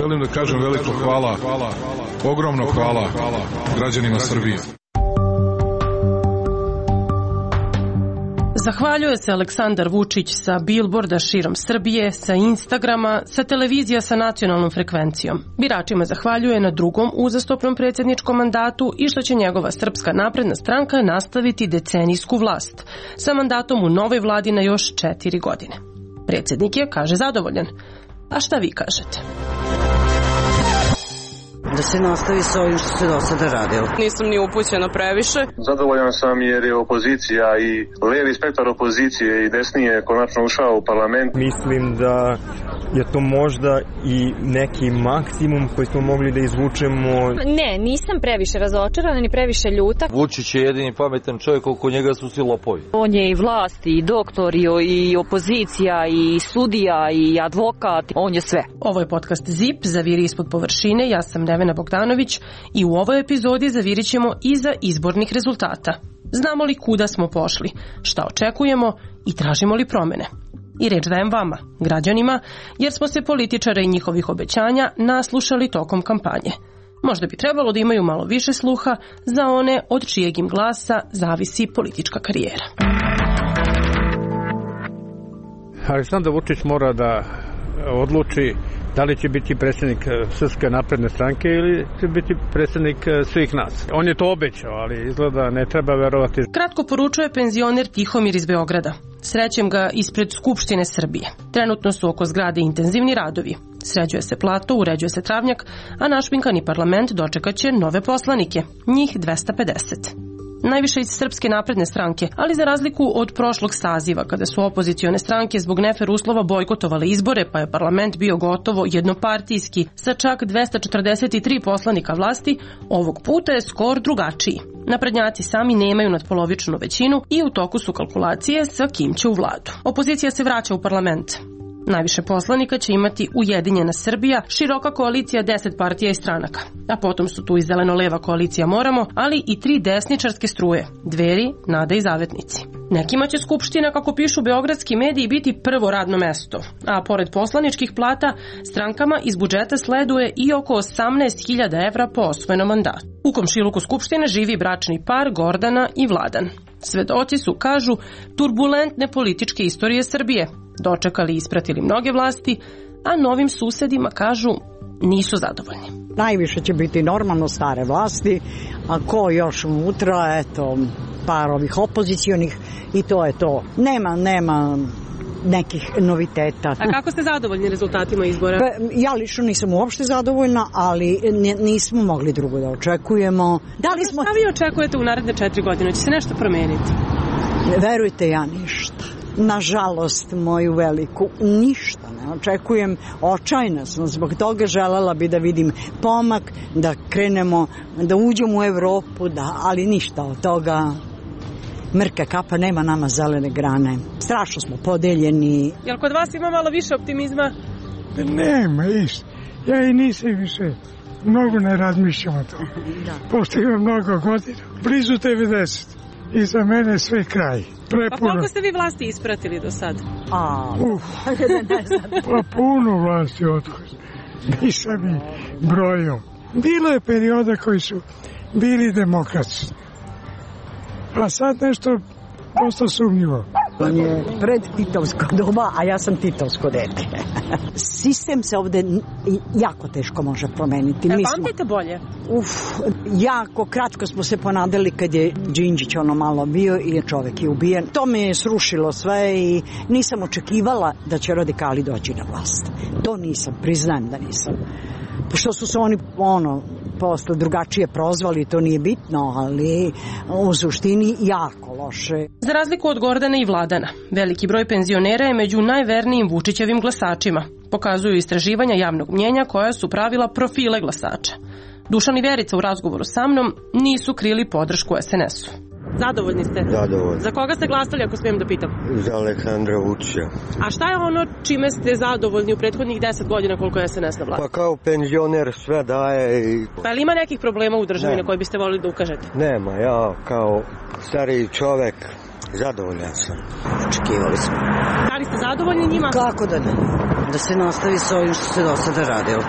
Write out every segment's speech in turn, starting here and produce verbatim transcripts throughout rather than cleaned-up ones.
Želim da kažem veliko hvala, ogromno hvala građanima Srbije. Zahvaljuje se Aleksandar Vučić sa bilborda širom Srbije, sa Instagrama, sa televizija sa nacionalnom frekvencijom. Biračima zahvaljuje na drugom uzastopnom predsjedničkom mandatu i što će njegova Srpska napredna stranka nastaviti decenijsku vlast sa mandatom u novoj vladi na još četiri godine. Predsjednik je, kaže, zadovoljan. A šta vi kažete? Da se nastavi sa ovim što se do sada radilo. Nisam ni upućena previše. Zadovoljan sam jer je opozicija i levi spektar opozicije i desni je konačno ušao u parlament. Mislim da je to možda i neki maksimum koji smo mogli da izvučemo. Ne, nisam previše razočarana ni previše ljuta. Vučić je jedini pametan čovjek, oko njega su svi lopovi. On je i vlast, i doktor, i opozicija, i sudija, i advokat, on je sve. Ovo je podcast ZIP, Zaviri ispod površine, ja sam Nevena Bogdanović i u ovoj epizodi zavirit ćemo iza izbornih rezultata. Znamo li kuda smo pošli, šta očekujemo i tražimo li promene? I reč dajem vama, građanima, jer smo se političara i njihovih obećanja naslušali tokom kampanje. Možda bi trebalo da imaju malo više sluha za one od čijeg im glasa zavisi politička karijera. Aleksandar Vučić mora da odluči da li će biti predsjednik Srpske napredne stranke ili će biti predsjednik svih nas. On je to obećao, ali izgleda ne treba verovati. Kratko poručuje penzioner Tihomir iz Beograda. Srećem ga ispred Skupštine Srbije. Trenutno su oko zgrade intenzivni radovi. Sređuje se plato, uređuje se travnjak, a našminkani parlament dočekaće nove poslanike, njih dvesta pedeset. Najviše iz Srpske napredne stranke, ali za razliku od prošlog saziva, kada su opozicione stranke zbog nefer uslova bojkotovale izbore, pa je parlament bio gotovo jednopartijski, sa čak dvesta četrdeset tri poslanika vlasti, ovog puta je skor drugačiji. Naprednjaci sami nemaju nadpolovičnu većinu i u toku su kalkulacije sa kim će u vladu. Opozicija se vraća u parlament. Najviše poslanika će imati Ujedinjena Srbija, široka koalicija deset partija i stranaka. A potom su tu i zeleno-leva koalicija Moramo, ali i tri desničarske struje, Dveri, Nada i Zavetnici. Nekima će Skupština, kako pišu beogradski mediji, biti prvo radno mesto, a pored poslaničkih plata, strankama iz budžeta sleduje i oko osamnaest hiljada evra po osvojenom mandatu. U komšiluku Skupštine živi bračni par Gordana i Vladan. Svedoci su, kažu, turbulentne političke istorije Srbije. Dočekali i ispratili mnoge vlasti, a novim susedima, kažu, nisu zadovoljni. Najviše će biti normalno stare vlasti, a ko još unutra, eto, par ovih opozicionih i to je to. Nema, nema nekih noviteta. A kako ste zadovoljni rezultatima izbora? Pa, ja lično nisam uopšte zadovoljna, ali nismo mogli drugo da očekujemo. Da li smo... Šta vi očekujete u naredne četiri godine? Će se nešto promeniti? Verujte, ja ništa. Nažalost, moju veliku, ništa ne očekujem. Očajna sam, zbog toga želela bi da vidim pomak, da krenemo, da uđemo u Evropu, da, ali ništa od toga. Mrka kapa, nema nama zelene grane. Strašno smo podeljeni. Jel kod vas ima malo više optimizma? Nema, isto. Ja i nisam više. Mnogo ne razmišljam o to. Pošto imam mnogo godina. Blizu devedeset. I za mene sve kraj. Prepuno. Pa koliko ste vi vlasti ispratili do sad? A, Uf, pa puno vlasti odhoz. Nisam i brojio. Bilo je perioda koji su bili demokratski. A sad nešto dosta sumnjivo. On je pred titovsko doba, a ja sam titovsko dete. Sistem se ovde jako teško može promeniti. E, pamtite bolje? Uf, jako kratko smo se ponadali kad je Đinđić ono malo bio i čovek je ubijen. To me je srušilo sve i nisam očekivala da će radikali doći na vlast. To nisam, priznajem da nisam. Pošto su se oni, ono, posle drugačije prozvali, to nije bitno, ali u suštini jako loše. Za razliku od Gordana i Vladana, veliki broj penzionera je među najvernijim Vučićevim glasačima. Pokazuju istraživanja javnog mnjenja koja su pravila profile glasača. Dušan i Verica u razgovoru sa mnom nisu krili podršku es en esu. Zadovoljni ste? Zadovoljni. Za koga ste glasali, ako smijem da pitam? Za Aleksandra Vučića. A šta je ono čime ste zadovoljni u prethodnih deset godina koliko je es en es na vlasti? Pa kao penzioner sve daje i... Pa ili ima nekih problema u državi na koje biste volili da ukažete? Nema, ja kao stariji čovek zadovoljan sam. Očekivali smo. Da li ste zadovoljni njima? Kako da ne? Da se nastavi s ovim što se do sada radilo.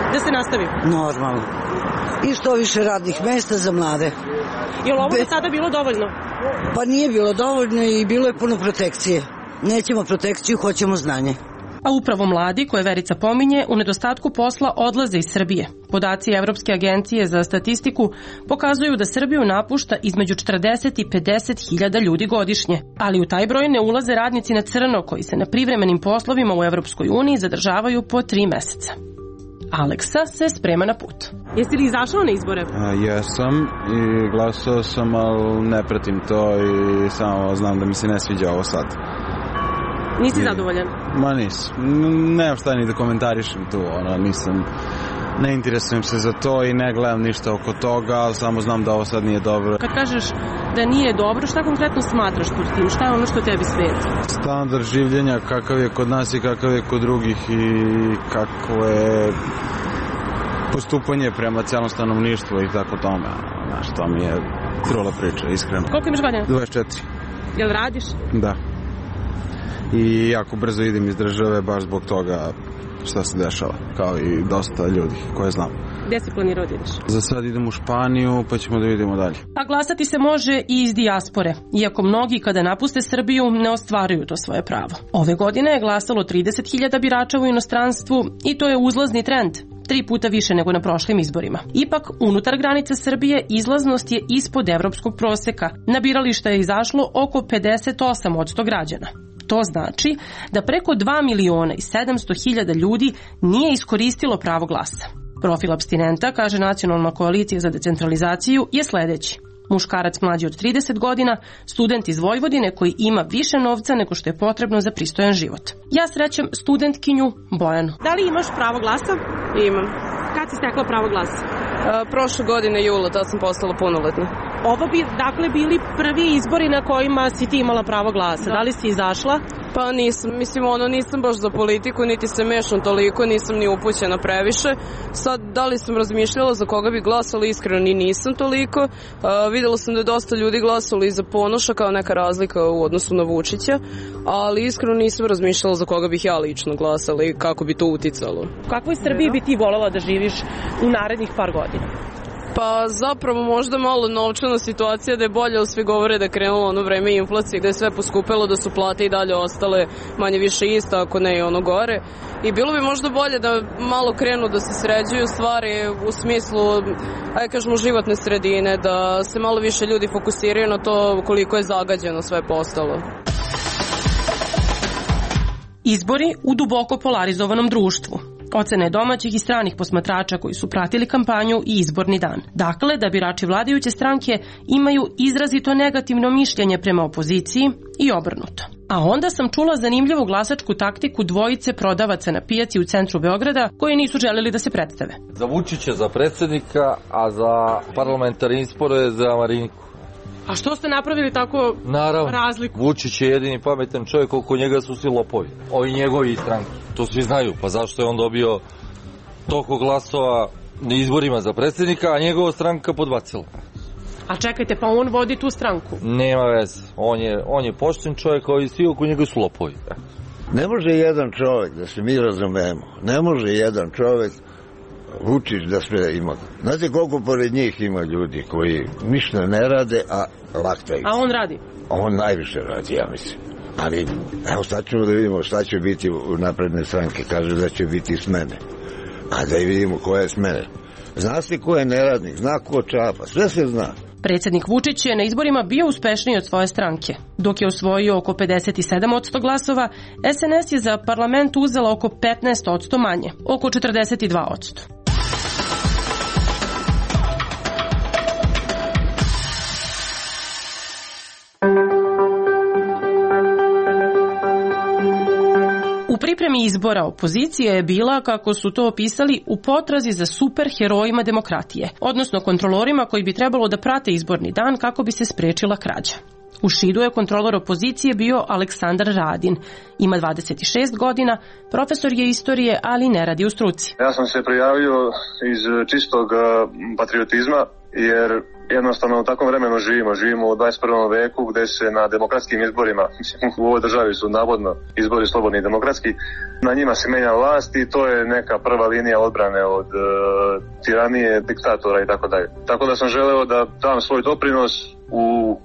Da se nastavi? Normalno. I što više radnih mesta za mlade. Je li ovo do sada bilo dovoljno? Pa nije bilo dovoljno i bilo je puno protekcije. Nećemo protekciju, hoćemo znanje. A upravo mladi, koje Verica pominje, u nedostatku posla odlaze iz Srbije. Podaci Evropske agencije za statistiku pokazuju da Srbiju napušta između četrdeset i pedeset hiljada ljudi godišnje. Ali u taj broj ne ulaze radnici na crno koji se na privremenim poslovima u Evropskoj uniji zadržavaju po tri meseca. Aleksa se sprema na put. Jesi li izašao na izbore? A, jesam i glasao sam, ali ne pratim to i samo znam da mi se ne sviđa ovo sad. Nisi I, zadovoljan? Ma nisam. Nemam šta ni da komentarišem tu, ono, nisam, ne interesujem se za to i ne gledam ništa oko toga, ali samo znam da ovo sad nije dobro. Kad kažeš da nije dobro, šta konkretno smatraš pod tim? Šta je ono što tebi smeta? Standard življenja, kakav je kod nas i kakav je kod drugih i kako je postupanje prema celom stanovništvu i tako tome. Znaš, to mi je trula priča, iskreno. Koliko imaš godina? dvadeset četiri. Jel radiš? Da. I jako brzo idem iz države baš zbog toga šta se dešava, kao i dosta ljudi koje znam. Gde si planirao da ideš? Za sad idem u Španiju, pa ćemo da vidimo dalje. A glasati se može i iz dijaspore, iako mnogi kada napuste Srbiju ne ostvaruju to svoje pravo. Ove godine je glasalo trideset hiljada birača u inostranstvu i to je uzlazni trend, tri puta više nego na prošlim izborima. Ipak, unutar granice Srbije izlaznost je ispod evropskog proseka. Na birališta je izašlo oko pedeset osam posto građana. To znači da preko dva miliona i sedamsto hiljada ljudi nije iskoristilo pravo glasa. Profil apstinenta, kaže Nacionalna koalicija za decentralizaciju, je sledeći. Muškarac mlađi od trideset godina, student iz Vojvodine koji ima više novca nego što je potrebno za pristojan život. Ja srećem studentkinju Bojanu. Da li imaš pravo glasa? Imam. Kad si stekla pravo glasa? A, prošle godine jula, tad sam postala punoletna. Ovo bi, dakle, bili prvi izbori na kojima si ti imala pravo glasa. Da, da li si izašla? Pa nisam, mislim, ono, nisam baš za politiku, niti se mešam toliko, nisam ni upućena previše. Sad, da li sam razmišljala za koga bi glasala, iskreno ni nisam toliko. A, videla sam da je dosta ljudi glasalo i za Ponoša, kao neka razlika u odnosu na Vučića, ali iskreno nisam razmišljala za koga bih ja lično glasala i kako bi to uticalo. U kakvoj Srbiji bi ti voljela da živiš u narednih par godina? Pa zapravo možda malo novčana situacija da je bolje, ali svi govore da je krenulo ono vreme inflacije, da je sve poskupelo, da su plate i dalje ostale manje više ista, ako ne i ono gore. I bilo bi možda bolje da malo krenu da se sređuju stvari u smislu, ajde kažemo, životne sredine, da se malo više ljudi fokusiraju na to koliko je zagađeno sve postalo. Izbori u duboko polarizovanom društvu. Ocene domaćih i stranih posmatrača koji su pratili kampanju i izborni dan. Dakle, da birači vladajuće stranke imaju izrazito negativno mišljenje prema opoziciji i obrnuto. A onda sam čula zanimljivu glasačku taktiku dvojice prodavaca na pijaci u centru Beograda koji nisu želeli da se predstave. Za Vučića za predsjednika, a za parlamentarne izbore za Mariniku. A što ste napravili tako Naravno, razliku? Vučić je jedini pametan čovjek, oko njega su svi lopovi. Ovi njegovi stranki. To svi znaju. Pa zašto je on dobio toliko glasova na izborima za predsjednika, a njegova stranka podbacila? A čekajte, pa on vodi tu stranku? Nema veze. On je, on je pošten čovjek, a svi oko njega su lopovi. Ne može jedan čovjek, da se mi razumemo, ne može jedan čovjek Vučić da sve ima. Znate koliko pored njih ima ljudi koji ništa ne rade, a laktaju. A on radi? On najviše radi, ja mislim. Ali, evo sad ćemo da vidimo šta će biti u napredne stranke. Kaže da će biti smene. A da i vidimo koja je smene. Zna se ko je neradnik, zna ko čapa, sve se zna. Predsjednik Vučić je na izborima bio uspešniji od svoje stranke. Dok je osvojio oko pedeset sedam posto glasova, S N S je za parlament uzela oko petnaest posto manje, oko četrdeset dva posto. U pripremi izbora opozicija je bila, kako su to opisali, u potrazi za superherojima demokratije, odnosno kontrolorima koji bi trebalo da prate izborni dan kako bi se sprečila krađa. U Šidu je kontrolor opozicije bio Aleksandar Radin. Ima dvadeset šest godina, profesor je istorije, ali ne radi u struci. Ja sam se prijavio iz čistog patriotizma jer jednostavno u takvom vremenu živimo. Živimo u dvadeset prvom veku gde se na demokratskim izborima, u ovoj državi su navodno izbori slobodni i demokratski, na njima se menja vlast i to je neka prva linija odbrane od e, tiranije, diktatora i tako dalje. Tako da sam želeo da dam svoj doprinos u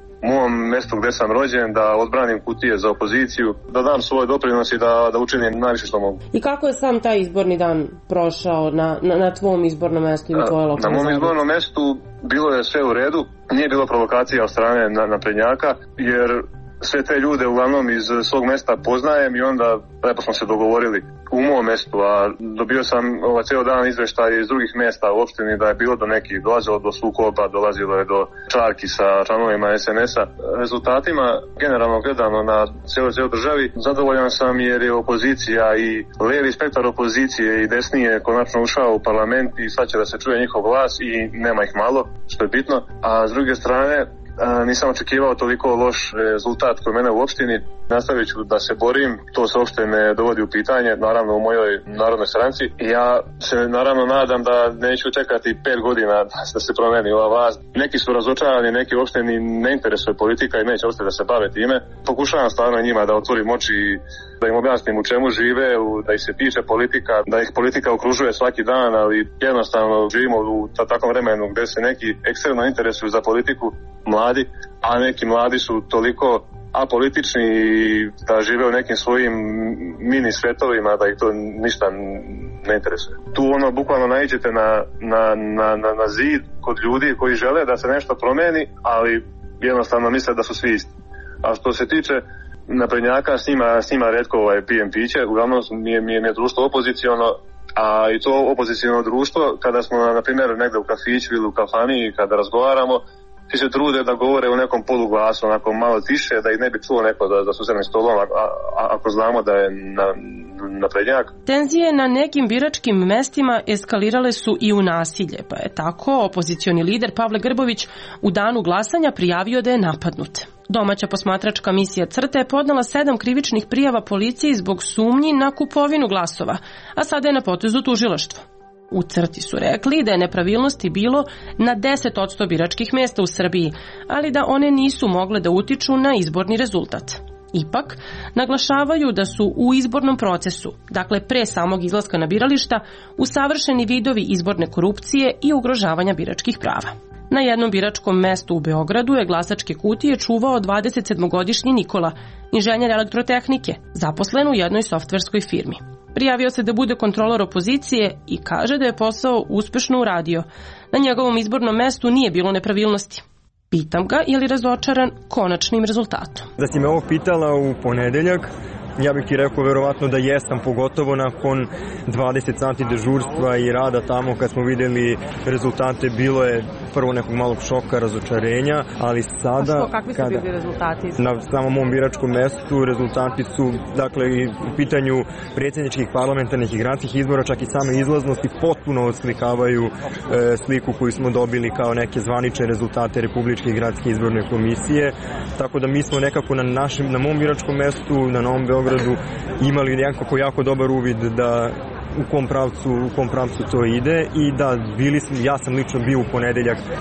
mom mestu gde sam rođen, da odbranim kutije za opoziciju, da dam svoj doprinos i da, da učinim najviše što mogu. I kako je sam taj izborni dan prošao na, na, na tvom izbornom mestu ili tvoje lokalne Na mom izbornom mestu bilo je sve u redu, nije bilo provokacija od strane naprednjaka, jer sve te ljude uglavnom iz svog mesta poznajem i onda lepo smo se dogovorili u mom mestu, a dobio sam ovaj ceo dan izveštaj iz drugih mesta u opštini da je bilo do nekih, dolazilo do sukoba, dolazilo je do čarki sa članovima es en es a. Rezultatima, generalno gledano na cijeloj cijeloj državi, zadovoljan sam jer je opozicija i levi spektar opozicije i desnije konačno ušao u parlament i sad će da se čuje njihov glas i nema ih malo, što je bitno, a s druge strane A, nisam očekivao toliko loš rezultat kod mene u opštini. Nastavit ću da se borim, to se uopšte ne dovodi u pitanje, naravno u mojoj narodnoj stranci. Ja se naravno nadam da neću čekati pet godina da se promeni ova vlast. Neki su razočarani, neki uopšte ni ne interesuje politika i neće uopšte da se bave time. Pokušavam stvarno njima da otvorim oči i da im objasnim u čemu žive, da ih se tiče politika, da ih politika okružuje svaki dan, ali jednostavno živimo u takvom vremenu gde se neki ekstremno interesuju za politiku, mladi, a neki mladi su toliko apolitični i da žive u nekim svojim mini svetovima da ih to ništa ne interesuje. Tu ono bukvalno naiđete na, na, na, na, na zid kod ljudi koji žele da se nešto promeni, ali jednostavno misle da su svi isti. A što se tiče naprednjaka, s njima, s njima retko ovaj, pijem piće, uglavnom mi je, mi je, mi je društvo opoziciono, a i to opoziciono društvo, kada smo na primjer negde u kafiću ili u kafani, kada razgovaramo, svi se trude da govore u nekom poluglasu, onako malo tiše, da ih ne bi čuo neko da, da su sedmi stolom, a, a, ako znamo da je na, naprednjak. Tenzije na nekim biračkim mestima eskalirale su i u nasilje, pa je tako opozicioni lider Pavle Grbović u danu glasanja prijavio da je napadnut. Domaća posmatračka misija Crte je podnela sedam krivičnih prijava policiji zbog sumnji na kupovinu glasova, a sada je na potezu tužilaštvo. U Crti su rekli da je nepravilnosti bilo na deset posto biračkih mesta u Srbiji, ali da one nisu mogle da utiču na izborni rezultat. Ipak, naglašavaju da su u izbornom procesu, dakle pre samog izlaska na birališta, usavršeni vidovi izborne korupcije i ugrožavanja biračkih prava. Na jednom biračkom mestu u Beogradu je glasačke kutije čuvao dvadesetsedmogodišnji Nikola, inženjer elektrotehnike, zaposlen u jednoj softverskoj firmi. Prijavio se da bude kontrolor opozicije i kaže da je posao uspešno uradio. Na njegovom izbornom mestu nije bilo nepravilnosti. Pitam ga je li razočaran konačnim rezultatom. Da si me ovo pitala u ponedeljak, ja bih ti rekao verovatno da jesam, pogotovo nakon dvadeset sati dežurstva i rada tamo kad smo videli rezultate, bilo je prvo nekog malog šoka, razočarenja, ali sada... A što, kakvi su bili rezultati? Na samom mom biračkom mestu rezultati su, dakle, u pitanju predsjedničkih, parlamentarnih i gradskih izbora, čak i same izlaznosti potpuno oslikavaju e, sliku koju smo dobili kao neke zvanične rezultate Republičke i gradske izborne komisije, tako da mi smo nekako na, našem, na mom biračkom mestu, na Novom Beogradu, imali nekako jako dobar uvid da u kom pravcu, u kom pravcu to ide i da bili smo, ja sam lično bio u ponedeljak e,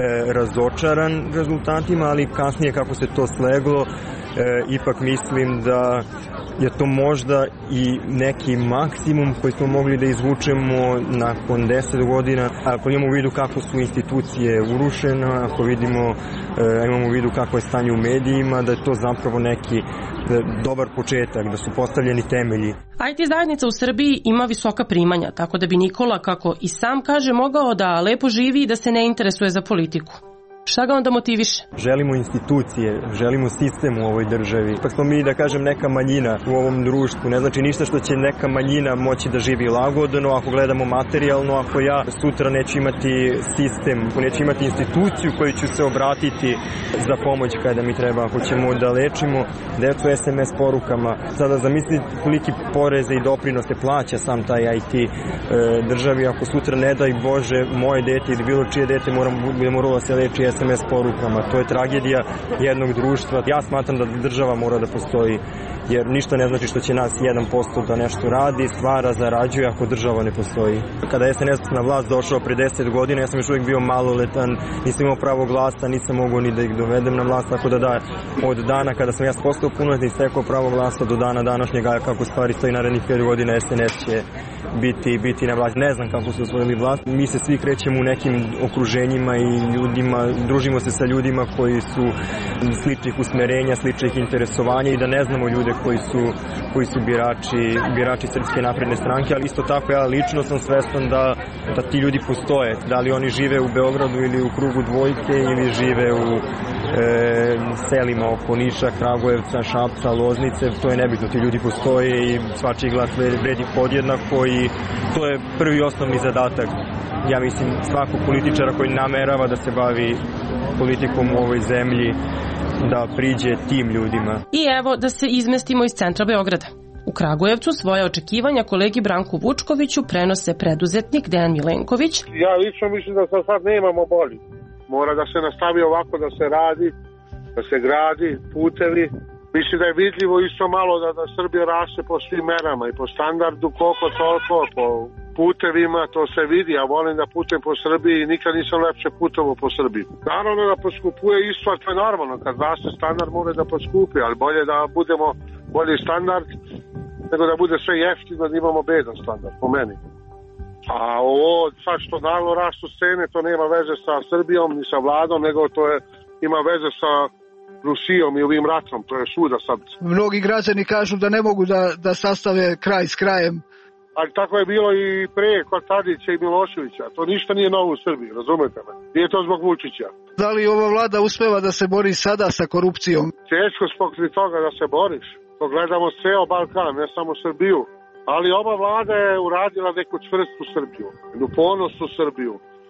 razočaran rezultatima, ali kasnije kako se to sleglo, e, ipak mislim da je to možda i neki maksimum koji smo mogli da izvučemo nakon deset godina. Ako imamo u vidu kako su institucije urušene, ako vidimo, e, imamo u vidu kako je stanje u medijima, da je to zapravo neki e, dobar početak, da su postavljeni temelji. I T zajednica u Srbiji ima visoka primanja, tako da bi Nikola, kako i sam kaže, mogao da lepo živi i da se ne interesuje za politiku. Šta ga onda motiviše? Želimo institucije, želimo sistem u ovoj državi. Ipak smo mi, da kažem, neka manjina u ovom društvu. Ne znači ništa što će neka manjina moći da živi lagodno, ako gledamo materijalno, ako ja sutra neću imati sistem, ako neću imati instituciju koju ću se obratiti za pomoć kada mi treba, ako ćemo da lečimo decu es em es porukama. Sada zamislite koliki poreze i doprinose plaća sam taj I T e, državi, ako sutra, ne daj Bože, moje dete ili bilo čije dete bude moralo da se leči es em es porukama. To je tragedija jednog društva. Ja smatram da država mora da postoji jer ništa ne znači što će nas jedan posto da nešto radi, stvara, zarađuje ako država ne postoji. Kada je S N S na vlast došao pre deset godina, ja sam još uvijek bio maloletan, nisam imao pravo glasa, nisam mogao ni da ih dovedem na vlast, tako da da, od dana kada sam ja postao punoletni, stekao pravo glasa do dana današnjega, kako stvari stoji narednih pet godina, S N S će biti, biti na vlast. Ne znam kako su osvojili vlast. Mi se svi krećemo u nekim okruženjima i ljudima, družimo se sa ljudima koji su sličnih usmerenja, sličnih interesovanja i da ne znamo ljude koji su, koji su birači, birači Srpske napredne stranke, ali isto tako ja lično sam svestan da, da ti ljudi postoje. Da li oni žive u Beogradu ili u krugu dvojke ili žive u e, selima oko Niša, Kragujevca, Šapca, Loznice, to je nebitno. Ti ljudi postoje i svačiji glas vredi podjednako i to je prvi osnovni zadatak, ja mislim, svakog političara koji namerava da se bavi politikom u ovoj zemlji, da priđe tim ljudima. I evo da se izmestimo iz centra Beograda. U Kragujevcu svoje očekivanja kolegi Branku Vučkoviću prenose preduzetnik Dejan Milenković. Ja lično mislim da sad, sad nemamo bolji. Mora da se nastavi ovako, da se radi, da se gradi putevi. Mislim da je vidljivo isto malo da, da Srbija raste po svim merama i po standardu koliko toliko, po putevima, to se vidi. Ja volim da putujem po Srbiji i nikad nisam lepše putovao po Srbiji. Naravno da poskupuje isto, to je normalno. Kad raste standard mora da poskupi, ali bolje da budemo bolji standard nego da bude sve jeftino, da imamo bedan standard, po meni. A ovo sad što naglo rastu cene, to nema veze sa Srbijom ni sa vladom, nego to je, ima veze sa Rusijom i ovim ratom, to je svuda sad. Mnogi građani kažu da ne mogu da, da sastave kraj s krajem. Ali tako je bilo i pre kod Tadića i Miloševića. To ništa nije novo u Srbiji, razumete me? Nije to zbog Vučića. Da li ova vlada uspeva da se bori sada sa korupcijom? Teško spokri toga da se boriš. To gledamo ceo Balkan, ne samo Srbiju. Ali ova vlada je uradila neku čvrstu Srbiju, jednu ponosnu Srbiju,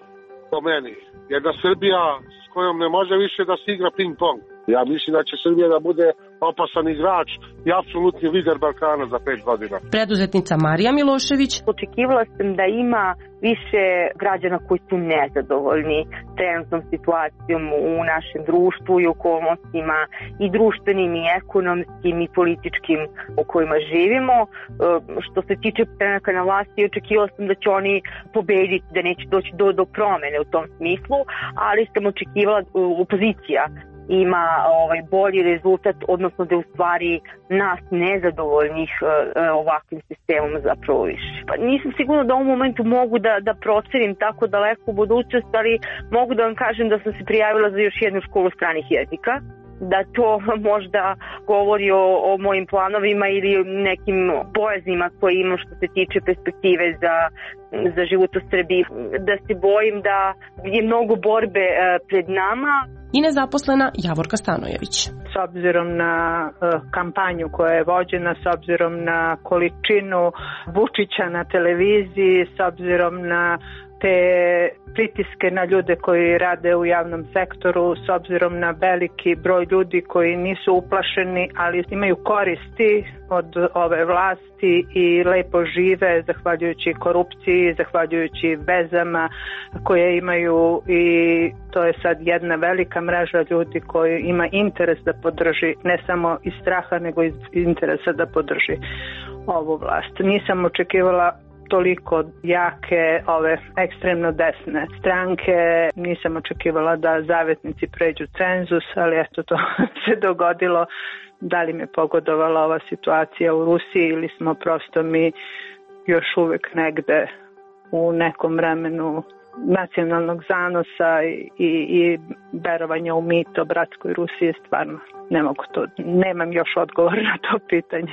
po meni. Jedna Srbija s kojom ne može više da se igra ping-pong. Ja mislim da će Srbija da bude opasan igrač i apsolutni lider Balkana za pet godina. Preduzetnica Marija Milošević. Očekivala sam da ima više građana koji su nezadovoljni trenutnom situacijom u našem društvu i okolnostima i društvenim i ekonomskim i političkim u kojima živimo. Što se tiče stranaka na vlasti, očekivala sam da će oni pobediti, da neće doći do, do promene u tom smislu, ali sam očekivala opozicija ima ovaj bolji rezultat, odnosno da u stvari nas nezadovoljnih e, ovakvim sistemom zapravo više. Pa nisam sigurna da u ovom momentu mogu da, da procenim tako daleko u budućnost, ali mogu da vam kažem da sam se prijavila za još jednu školu stranih jezika, da to možda govori o, o mojim planovima ili nekim bojaznima koje imam što se tiče perspektive za, za život u Srbiji. Da se bojim da je mnogo borbe e, pred nama. I nezaposlena Javorka Stanojević. S obzirom na uh, kampanju koja je vođena, s obzirom na količinu Vučića na televiziji, s obzirom na te pritiske na ljude koji rade u javnom sektoru, s obzirom na veliki broj ljudi koji nisu uplašeni, ali imaju koristi od ove vlasti i lepo žive zahvaljujući korupciji, zahvaljujući vezama koje imaju, i to je sad jedna velika mreža ljudi koji ima interes da podrži, ne samo iz straha nego iz interesa da podrži ovu vlast. Nisam očekivala toliko jake ove ekstremno desne stranke, nisam očekivala da zavetnici pređu cenzus, ali eto to se dogodilo. Da li me pogodovala ova situacija u Rusiji ili smo prosto mi još uvek negde u nekom vremenu nacionalnog zanosa i, i, i verovanja u mit o bratskoj Rusiji, stvarno ne mogu to, nemam još odgovor na to pitanje.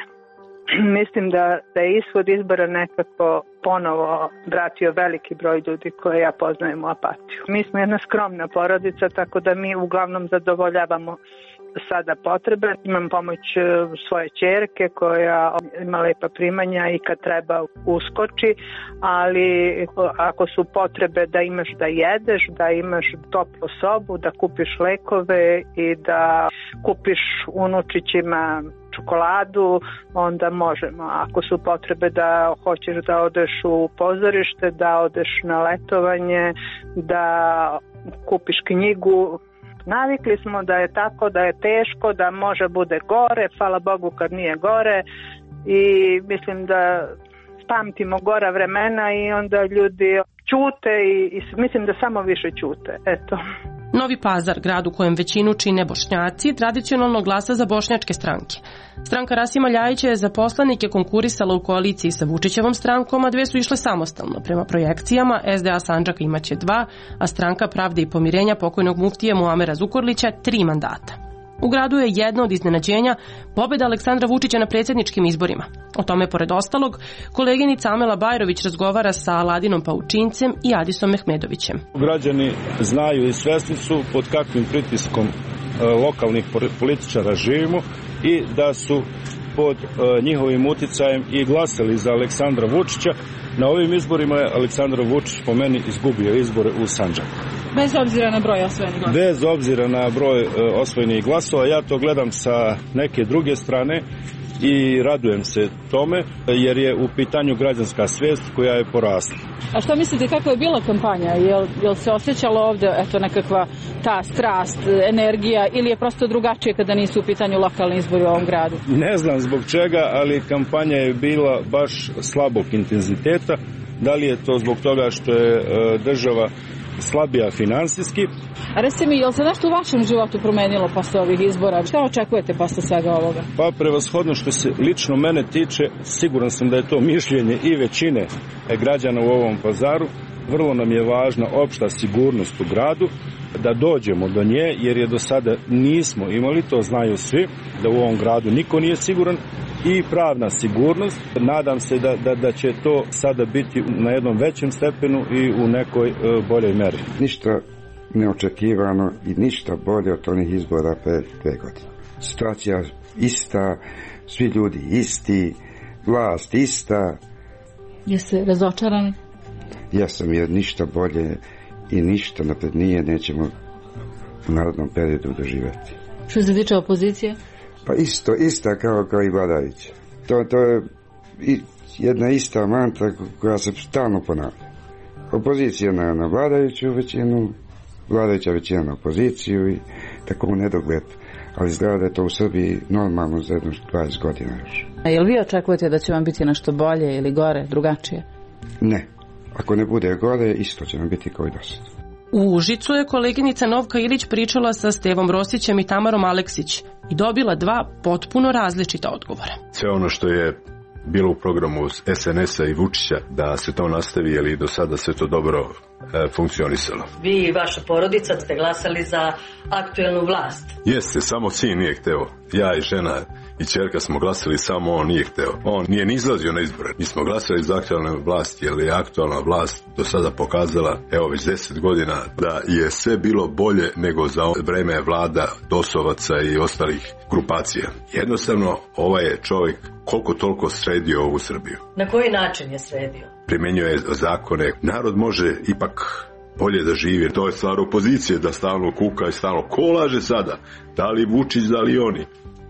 Mislim da, da je ishod izbora nekako ponovo vratio veliki broj ljudi koje ja poznajem u apatiju. Mi smo jedna skromna porodica, tako da mi uglavnom zadovoljavamo sada potrebe. Imam pomoć svoje ćerke koja ima lepa primanja i kad treba uskoči, ali ako su potrebe da imaš da jedeš, da imaš toplu sobu, da kupiš lekove i da kupiš unučićima čokoladu, onda možemo. Ako su potrebe da hoćeš da odeš u pozorište, da odeš na letovanje, da kupiš knjigu, Navikli smo da je tako, da je teško, da može bude gore, hvala Bogu kad nije gore i mislim da pamtimo gora vremena i onda ljudi ćute i, i mislim da samo više ćute. Eto. Novi Pazar, grad u kojem većinu čine Bošnjaci, tradicionalno glasa za bošnjačke stranke. Stranka Rasima Ljajića je za poslanike konkurisala u koaliciji sa Vučićevom strankom, a dve su išle samostalno. Prema projekcijama, S D A Sandžaka imaće dva, a stranka Pravde i pomirenja pokojnog muftije Muamera Zukorlića tri mandata. U gradu je jedno od iznenađenja pobjeda Aleksandra Vučića na predsjedničkim izborima. O tome, pored ostalog, koleginica Amela Bajrović razgovara sa Aladinom Paučincem i Adisom Mehmedovićem. Građani znaju i svesni su pod kakvim pritiskom lokalnih političara živimo i da su pod njihovim uticajem i glasali za Aleksandra Vučića. Na ovim izborima je Aleksandar Vučić po meni izgubio izbore u Sandžaku. Bez obzira na broj osvojenih glasova? Bez obzira na broj osvojenih glasova. Ja to gledam sa neke druge strane i radujem se tome jer je u pitanju građanska svijest koja je porasla. A što mislite, kako je bila kampanja? Jel, jel se osjećalo ovdje eto, nekakva ta strast, energija ili je prosto drugačije kada nisu u pitanju lokalni izbori u ovom gradu? Ne znam zbog čega, ali kampanja je bila baš slabog intenziteta. Da li je to zbog toga što je e, država slabija finansijski? A recite mi, je li se nešto u vašem životu promenilo posle ovih izbora? Šta očekujete posle svega ovoga? Pa prevashodno što se lično mene tiče, siguran sam da je to mišljenje i većine građana u ovom Pazaru. Vrlo nam je važna opšta sigurnost u gradu, da dođemo do nje, jer je do sada nismo imali, to znaju svi, da u ovom gradu niko nije siguran, i pravna sigurnost. Nadam se da, da, da će to sada biti na jednom većem stepenu i u nekoj e, boljoj meri. Ništa neočekivano i ništa bolje od onih izbora pre dve godine. Situacija ista, svi ljudi isti, vlast ista. Jeste razočarani? Jesam, jer ništa bolje i ništa naprednije nećemo u narodnom periodu doživjeti. Što se tiče opozicije? Pa isto, ista kao, kao i vladajući. To, to je jedna ista mantra koja se stalno ponavlja. Opozicija na, na vladajuću većinu, vladajuća većina na opoziciju i tako u nedogled. Ali izgleda da je to u Srbiji normalno za jedno dvadeset godina još. A jel vi očekujete da će vam biti nešto bolje ili gore, drugačije? Ne. Ako ne bude gore, isto će nam biti kao i dosad. U Užicu je koleginica Novka Ilić pričala sa Stevom Rosićem i Tamarom Aleksić i dobila dva potpuno različita odgovora. Sve ono što je bilo u programu S N S-a i Vučića, da se to nastavi, jer i do sada sve to dobro e, funkcionisalo. Vi i vaša porodica ste glasali za aktuelnu vlast. Jeste, samo sin nije hteo. Ja i žena i ćerka smo glasali, samo on nije hteo. On nije ni izlazio na izbore. Mi smo glasali za aktualnu vlast, jer je aktualna vlast do sada pokazala, evo već deset godina, da je sve bilo bolje nego za vreme vlada dosovaca i ostalih grupacija. Jednostavno, ovaj je čovjek koliko toliko sredio ovu Srbiju. Na koji način je sredio? Primenjuje zakone. Narod može ipak bolje da živi. To je stvar opozicije, da stalno kuka i stalno ko laže sada. Da li Vučić, da li oni?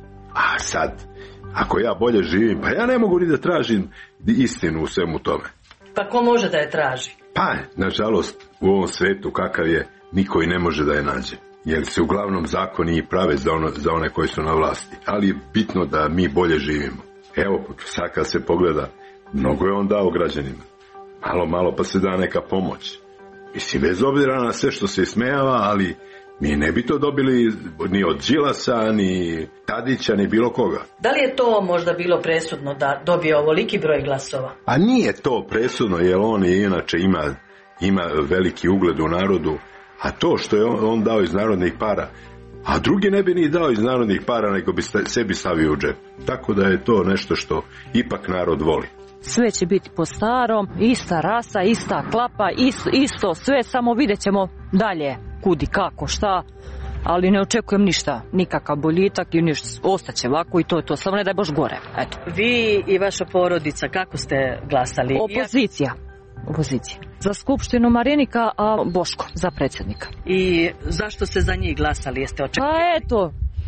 A sad, ako ja bolje živim, pa ja ne mogu ni da tražim istinu u svemu tome. Pa ko može da je traži? Pa, nažalost, u ovom svetu kakav je, niko i ne može da je nađe. Jer se uglavnom zakoni i prave za, ono, za one koji su na vlasti. Ali je bitno da mi bolje živimo. Evo, sad kad se pogleda, mnogo je on dao građanima. Malo, malo pa se da neka pomoć. Mislim, bez obzira na sve što se ismejava, ali mi ne bi to dobili ni od Đilasa, ni Tadića, ni bilo koga. Da li je to možda bilo presudno da dobije ovoliki broj glasova? A nije to presudno, jer on je inače ima, ima veliki ugled u narodu, a to što je on, on dao iz narodnih para, a drugi ne bi ni dao iz narodnih para, nego bi sebi stavio u džep. Tako da je to nešto što ipak narod voli. Sve će biti po starom, ista rasa, ista klapa, isto, isto sve, samo vidjet ćemo dalje kudi, kako, šta, ali ne očekujem ništa, nikakav boljitak i ništa, ostaće ovako i to je to, samo ne daj Bož gore, eto. Vi i vaša porodica, kako ste glasali? Opozicija, opozicija. Za skupštinu Marinika, a Boško za predsjednika. I zašto ste za njih glasali, jeste očekivali? Pa eto,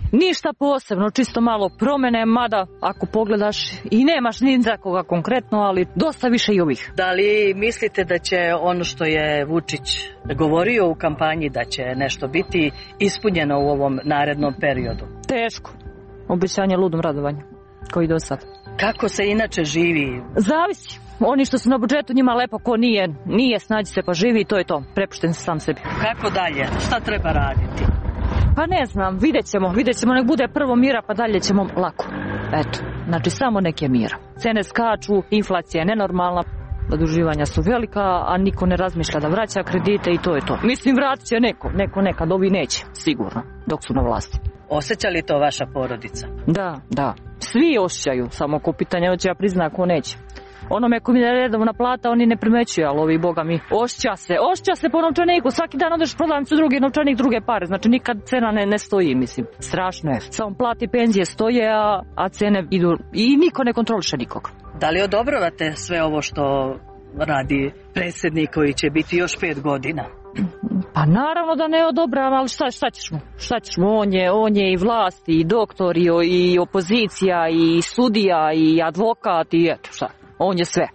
Ništa posebno, čisto malo promene, mada ako pogledaš i nemaš ni za koga konkretno, ali dosta više i ovih. Da li mislite da će ono što je Vučić govorio u kampanji da će nešto biti ispunjeno u ovom narednom periodu? Teško. Obećanje ludom radovanje, koji do sad. Kako se inače živi? Zavisi. Oni što su na budžetu, njima lepo, ko nije, nije, snađi se pa živi i to je to. Prepušten se sam sebi. Kako dalje? Šta treba raditi? Pa ne znam, vidjet ćemo, vidjet ćemo, nek bude prvo mira pa dalje ćemo lako. Eto, znači samo neke mira. Cene skaču, inflacija je nenormalna, zaduživanja su velika, a niko ne razmišlja da vraća kredite i to je to. Mislim, vratit će neko, neko nekad, ovi neće, sigurno, dok su na vlasti. Osjeća li to vaša porodica? Da, da, svi osjećaju, samo ko pitanje hoće ja prizna, ko neće. Onome ko mi je redovna plata, oni ne primećuju, ali ovi, boga mi, osjeća se, osjeća se po novčaniku, svaki dan odeš prodavnicu, drugi novčanik, druge pare, znači nikad cena ne, ne stoji, mislim, strašno je. Samo plati penzije stoje, a, a cene idu i niko ne kontroliše nikog. Da li odobravate sve ovo što radi predsjednik koji će biti još pet godina? Pa naravno da ne odobravam, ali šta, šta ćeš mu? Šta ćeš mu? On je, on je i vlast, i doktor, i, i opozicija, i sudija, i advokat, i eto šta. On je sve.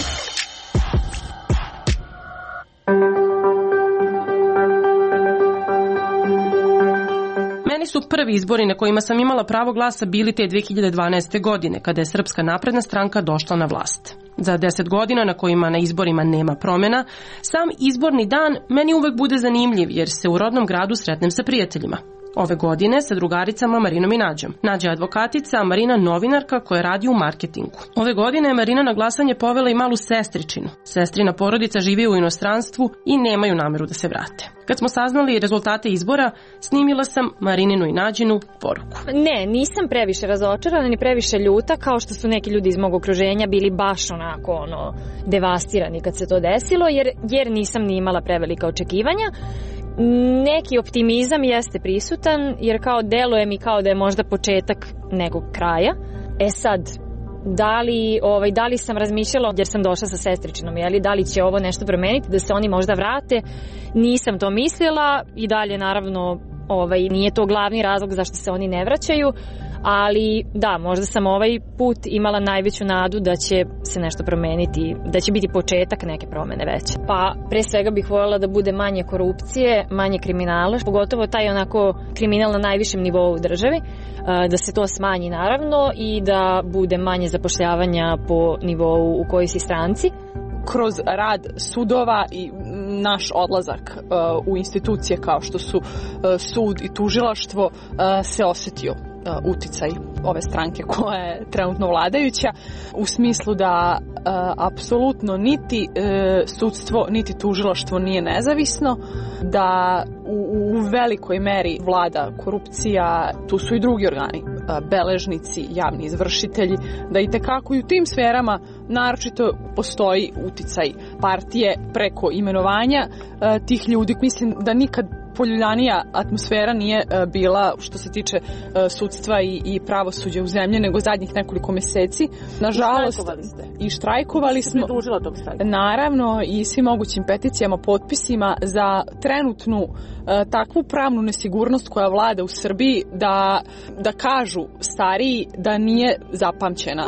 Meni su prvi izbori na kojima sam imala pravo glasa bili te dve hiljade dvanaeste. godine, kada je Srpska napredna stranka došla na vlast. Za deset godina na kojima na izborima nema promjena, sam izborni dan meni uvek bude zanimljiv jer se u rodnom gradu sretnem sa prijateljima. Ove godine sa drugaricama Marinom i Nađom. Nađa je advokatica, a Marina novinarka koja radi u marketingu. Ove godine je Marina na glasanje povela i malu sestričinu. Sestrina porodica živi u inostranstvu i nemaju nameru da se vrate. Kad smo saznali rezultate izbora, snimila sam Marininu i Nađinu poruku. Ne, nisam previše razočarana ni previše ljuta kao što su neki ljudi iz mog okruženja bili baš onako ono devastirani kad se to desilo, jer, jer nisam ni imala prevelika očekivanja. Neki optimizam jeste prisutan, jer kao deluje mi kao da je možda početak nekog kraja. E sad, da li, ovaj, da li sam razmišljala, jer sam došla sa sestričinom, jeli, da li će ovo nešto promeniti, da se oni možda vrate, nisam to mislila i dalje naravno ovaj, nije to glavni razlog zašto se oni ne vraćaju, ali da, možda sam ovaj put imala najveću nadu da će se nešto promeniti, da će biti početak neke promene već. Pa pre svega bih voljela da bude manje korupcije, manje kriminala, pogotovo taj onako kriminal na najvišem nivou u državi, da se to smanji naravno i da bude manje zapošljavanja po nivou u kojoj si stranci. Kroz rad sudova i naš odlazak uh, u institucije kao što su uh, sud i tužilaštvo uh, se osjetio uh, uticaj ove stranke koja je trenutno vladajuća, u smislu da uh, apsolutno niti uh, sudstvo niti tužilaštvo nije nezavisno, da u, u velikoj meri vlada korupcija, tu su i drugi organi, uh, beležnici, javni izvršitelji, da i tekako i u tim sferama naročito postoji uticaj partije preko imenovanja uh, tih ljudi. Mislim da nikad poljuljanija atmosfera nije uh, bila što se tiče uh, sudstva i, i pravosuđa u zemlji nego zadnjih nekoliko meseci. Nažalost, štrajkovali ste. I štrajkovali smo. Pridružila tog štrajka. Naravno i svim mogućim peticijama, potpisima za trenutnu uh, takvu pravnu nesigurnost koja vlada u Srbiji da, da kažu stariji da nije zapamćena.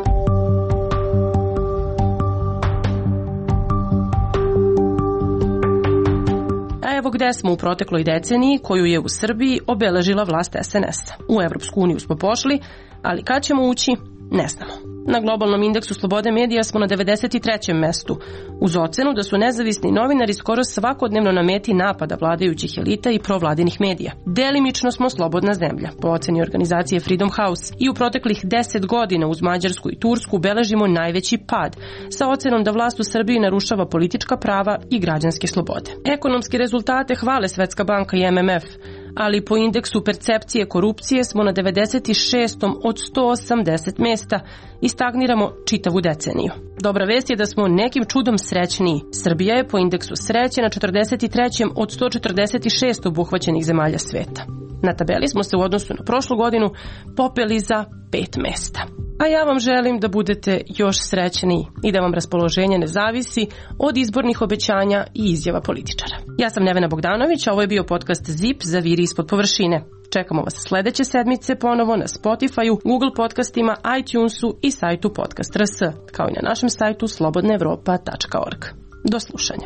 Evo gde smo u protekloj deceniji koju je u Srbiji obeležila vlast es en es-a. U Evropsku uniju smo pošli, ali kad ćemo ući, ne znamo. Na globalnom indeksu slobode medija smo na devedeset trećem mestu, uz ocenu da su nezavisni novinari skoro svakodnevno na meti napada vladajućih elita i provladinih medija. Delimično smo slobodna zemlja, po oceni organizacije Freedom House, i u proteklih deset godina uz Mađarsku i Tursku beležimo najveći pad, sa ocenom da vlast u Srbiji narušava politička prava i građanske slobode. Ekonomske rezultate hvale Svetska banka i em em ef, ali po indeksu percepcije korupcije smo na devedeset šestom od sto osamdeset mesta i stagniramo čitavu deceniju. Dobra vest je da smo nekim čudom srećniji. Srbija je po indeksu sreće na četrdeset trećem od sto četrdeset šest obuhvaćenih zemalja sveta. Na tabeli smo se u odnosu na prošlu godinu popeli za pet mesta. A ja vam želim da budete još srećniji i da vam raspoloženje ne zavisi od izbornih obećanja i izjava političara. Ja sam Nevena Bogdanović, a ovo je bio podcast Zip, Zaviri ispod površine. Čekamo vas sledeće sedmice ponovo na Spotify-u, Google podcastima, iTunesu i sajtu Podcast R S, kao i na našem sajtu slobodna evropa tačka org. Do slušanja.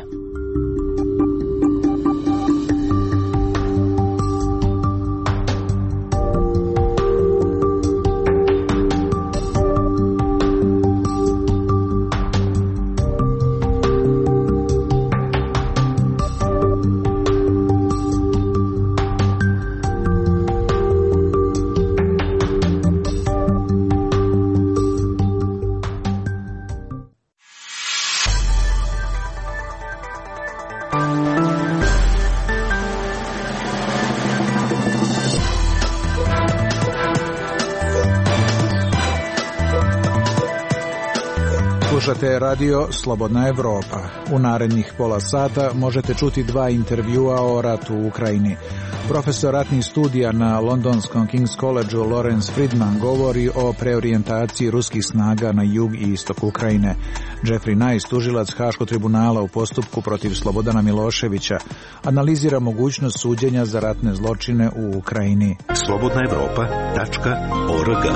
Slušate radio Slobodna Evropa. U narednih pola sata možete čuti dva intervjua o ratu u Ukrajini. Profesor ratnih studija na londonskom King's Collegeu Lawrence Friedman govori o preorijentaciji ruskih snaga na jug i istok Ukrajine. Jeffrey Nice, tužilac Haškog tribunala u postupku protiv Slobodana Miloševića, analizira mogućnost suđenja za ratne zločine u Ukrajini. slobodna evropa tačka org.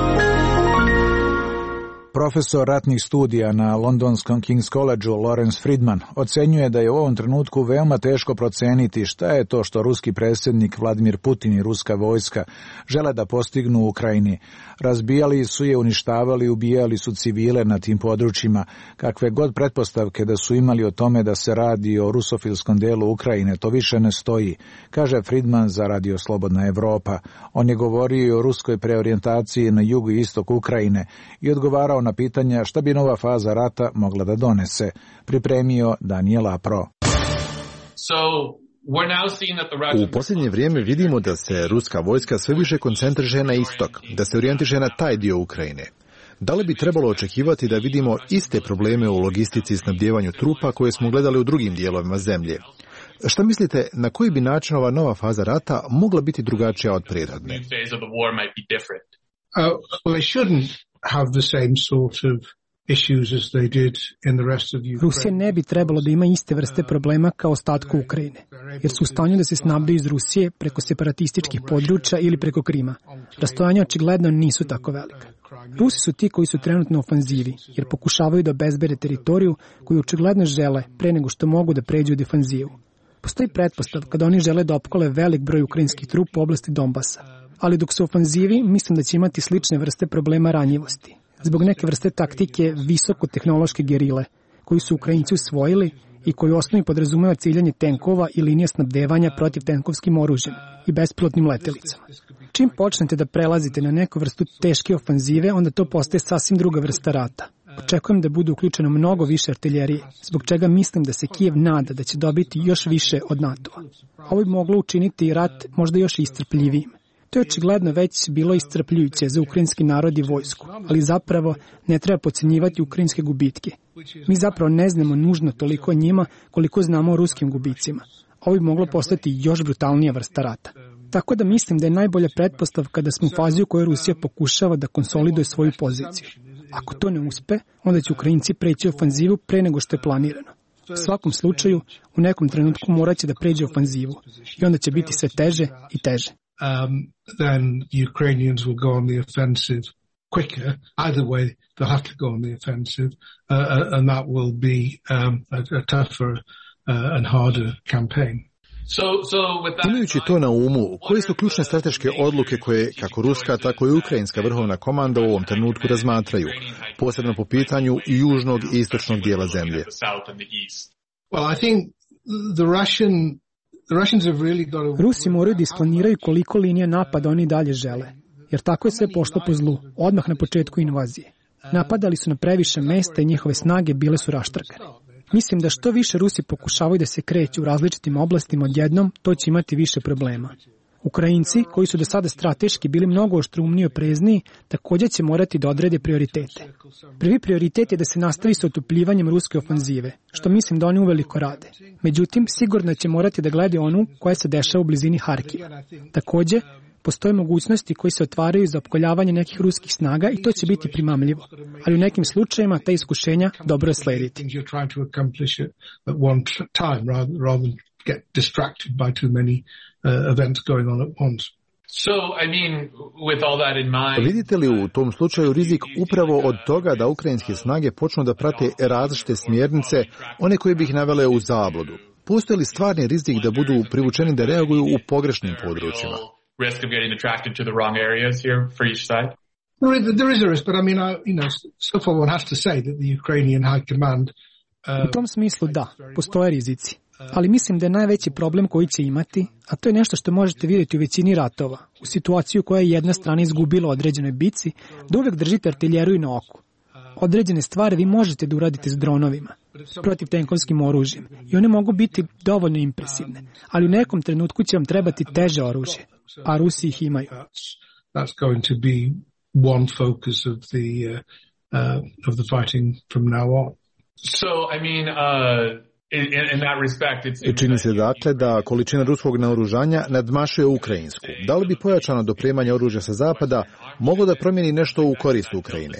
Profesor ratnih studija na londonskom King's Collegeu Lawrence Friedman ocenjuje da je u ovom trenutku veoma teško proceniti šta je to što ruski predsjednik Vladimir Putin i ruska vojska žele da postignu u Ukrajini. Razbijali su je, uništavali, ubijali su civile na tim područjima. Kakve god pretpostavke da su imali o tome da se radi o rusofilskom delu Ukrajine, to više ne stoji, kaže Friedman za Radio Slobodna Evropa. On je govorio i o ruskoj preorijentaciji na jugu i istoku Ukrajine i odgovarao na pitanja šta bi nova faza rata mogla da donese, pripremio Daniel Apro. U posljednje vrijeme vidimo da se ruska vojska sve više koncentriše na istok, da se orijentiše na taj dio Ukrajine. Da li bi trebalo očekivati da vidimo iste probleme u logistici i snabdjevanju trupa koje smo gledali u drugim dijelovima zemlje? Šta mislite, na koji bi način ova nova faza rata mogla biti drugačija od prethodne? Uh, well, they shouldn't have the same sort of issues as they did in the rest of Ukraine. Rusija ne bi trebalo da ima iste vrste problema kao ostatku Ukrajine, jer su u stanju da se snabde iz Rusije preko separatističkih područja ili preko Krima. Rastojanja očigledno nisu tako velika. Rusi su ti koji su trenutno u ofanzivi, jer pokušavaju da obezbede teritoriju koju očigledno žele pre nego što mogu da pređu u defanzivu. Postoji pretpostavka da oni žele da opkole velik broj ukrajinskih trupa u oblasti Donbasa. Ali dok su u ofanzivi, mislim da će imati slične vrste problema ranjivosti. Zbog neke vrste taktike visokotehnološke gerile, koju su Ukrajinci usvojili i koju u osnovi podrazumeva ciljanje tenkova i linije snabdevanja protiv tenkovskim oružjem i bespilotnim letjelicama. Čim počnete da prelazite na neku vrstu teške ofanzive, onda to postaje sasvim druga vrsta rata. Očekujem da bude uključeno mnogo više artiljerije, zbog čega mislim da se Kijev nada da će dobiti još više od NATO-a. Ovo bi moglo učiniti rat možda još istrpljivijim. To je očigledno već bilo iscrpljujuće za ukrajinski narod i vojsku, ali zapravo ne treba podcenjivati ukrajinske gubitke. Mi zapravo ne znamo nužno toliko o njima koliko znamo o ruskim gubicima. Ovo bi moglo postati još brutalnija vrsta rata. Tako da mislim da je najbolja pretpostavka da smo u fazi u kojoj Rusija pokušava da konsoliduje svoju poziciju. Ako to ne uspe, onda će Ukrajinci preći u ofanzivu pre nego što je planirano. U svakom slučaju, u nekom trenutku morat će da pređe u ofanzivu i onda će biti sve teže i teže. Um, then Ukrainians will go on the offensive quicker. Either way, they'll have to go on the offensive, uh, and that will be um, a, a tougher uh, and harder campaign. So, so with that... Imajući to na umu, koje su ključne strateške odluke koje kako ruska, tako i ukrajinska vrhovna komanda u ovom trenutku razmatraju, posebno po pitanju južnog i istočnog dijela zemlje? Well, I think the Russian Rusi moraju da isplaniraju koliko linija napada oni dalje žele, jer tako je sve pošlo po zlu, odmah na početku invazije. Napadali su na previše mesta i njihove snage bile su raštrkane. Mislim da što više Rusi pokušavaju da se kreću u različitim oblastima odjednom, to će imati više problema. Ukrajinci, koji su do sada strateški bili mnogo oštroumniji i oprezniji, također će morati da odrede prioritete. Prvi prioritet je da se nastavi sa otupljivanjem ruske ofanzive, što mislim da oni uveliko rade. Međutim, sigurno će morati da glede onu koja se dešava u blizini Harkiva. Također, postoje mogućnosti koji se otvaraju za opkoljavanje nekih ruskih snaga i to će biti primamljivo. Ali u nekim slučajevima ta iskušenja dobro je slediti. Get distracted by too many uh, events going on at once. So, I mean, with all that in mind, vidite li u tom slučaju rizik upravo od toga da ukrajinske snage počnu da prate različite smjernice, one koje bi ih navele u zabludu? Postoji li stvarni rizik da budu privučeni da reaguju u pogrešnim područjima? risk of getting attracted to the wrong areas here for each side? There is a risk, but I mean, I, you know, so far one has to say that the Ukrainian High Command... Uh, u tom smislu da, postoje rizici. Ali mislim da je najveći problem koji će imati, a to je nešto što možete vidjeti u većini ratova, u situaciju koja je jedna strana izgubila u određenoj bici, da uvek držite artiljeriju na oku. Određene stvari vi možete da uradite s dronovima, protiv tenkovskim oružjem, i one mogu biti dovoljno impresivne, ali u nekom trenutku će vam trebati teže oružje, a Rusi ih imaju. That's going to be one focus of the uh, uh, of the fighting from now on. So, I mean, uh, in, in that respect, it's... Čini se dakle da količina ruskog naoružanja nadmašuje ukrajinsku. Da li bi pojačano dopremanje oružja sa zapada moglo da promijeni nešto u korist Ukrajine?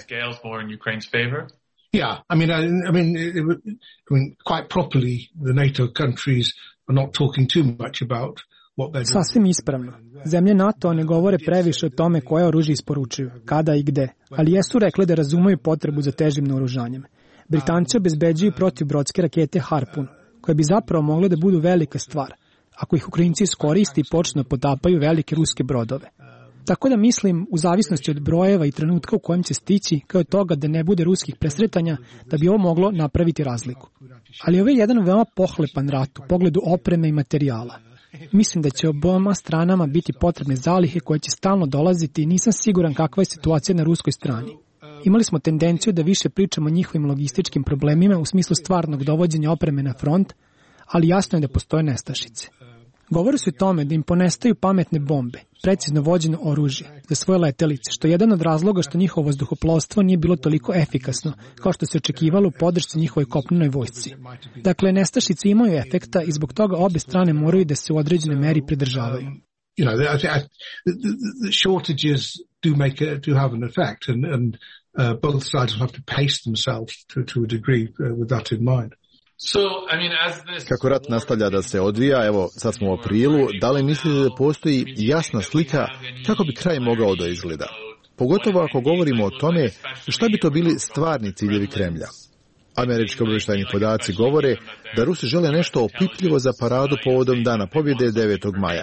Yeah, I mean, I, I mean, it, I mean, quite properly, the NATO countries are not talking too much about what they're doing. Sasvim ispravno. Zemlje NATO ne govore previše o tome koje oružje isporučuju, kada i gde, ali jesu rekli da razumeju potrebu za težim naoružanjem. Britanci obezbeđuju protivbrodske rakete Harpoon, koje bi zapravo mogle da budu velika stvar, ako ih Ukrajinci iskoriste i počnu da potapaju velike ruske brodove. Tako da mislim, u zavisnosti od brojeva i trenutka u kojem će stići, kao toga da ne bude ruskih presretanja, da bi ovo moglo napraviti razliku. Ali ovo je jedan veoma pohlepan rat u pogledu opreme i materijala. Mislim da će oboma stranama biti potrebne zalihe koje će stalno dolaziti i nisam siguran kakva je situacija na ruskoj strani. Imali smo tendenciju da više pričamo o njihovim logističkim problemima u smislu stvarnog dovođenja opreme na front, ali jasno je da postoje nestašice. Govori se o tome da im ponestaju pametne bombe, precizno vođeno oružje za svoje letelice, što je jedan od razloga što njihovo vazduhoplovstvo nije bilo toliko efikasno kao što se očekivalo u podršci njihovoj kopnenoj vojsci. Dakle, nestašice imaju efekta i zbog toga obe strane moraju da se u određenoj meri pridržavaju. You know, the, the, the shortages do make a, do have an effect, and, and uh, both sides will have to pace themselves to, to a degree uh, with that in mind. So, I mean, as this... Kako rat nastavlja da se odvija, evo sad smo u aprilu, da li mislite da postoji jasna slika kako bi kraj mogao da izgleda? Pogotovo ako govorimo o tome šta bi to bili stvarni ciljevi Kremlja. Američki obavještajni podaci govore da Rusi žele nešto opipljivo za paradu povodom Dana pobjede devetog maja.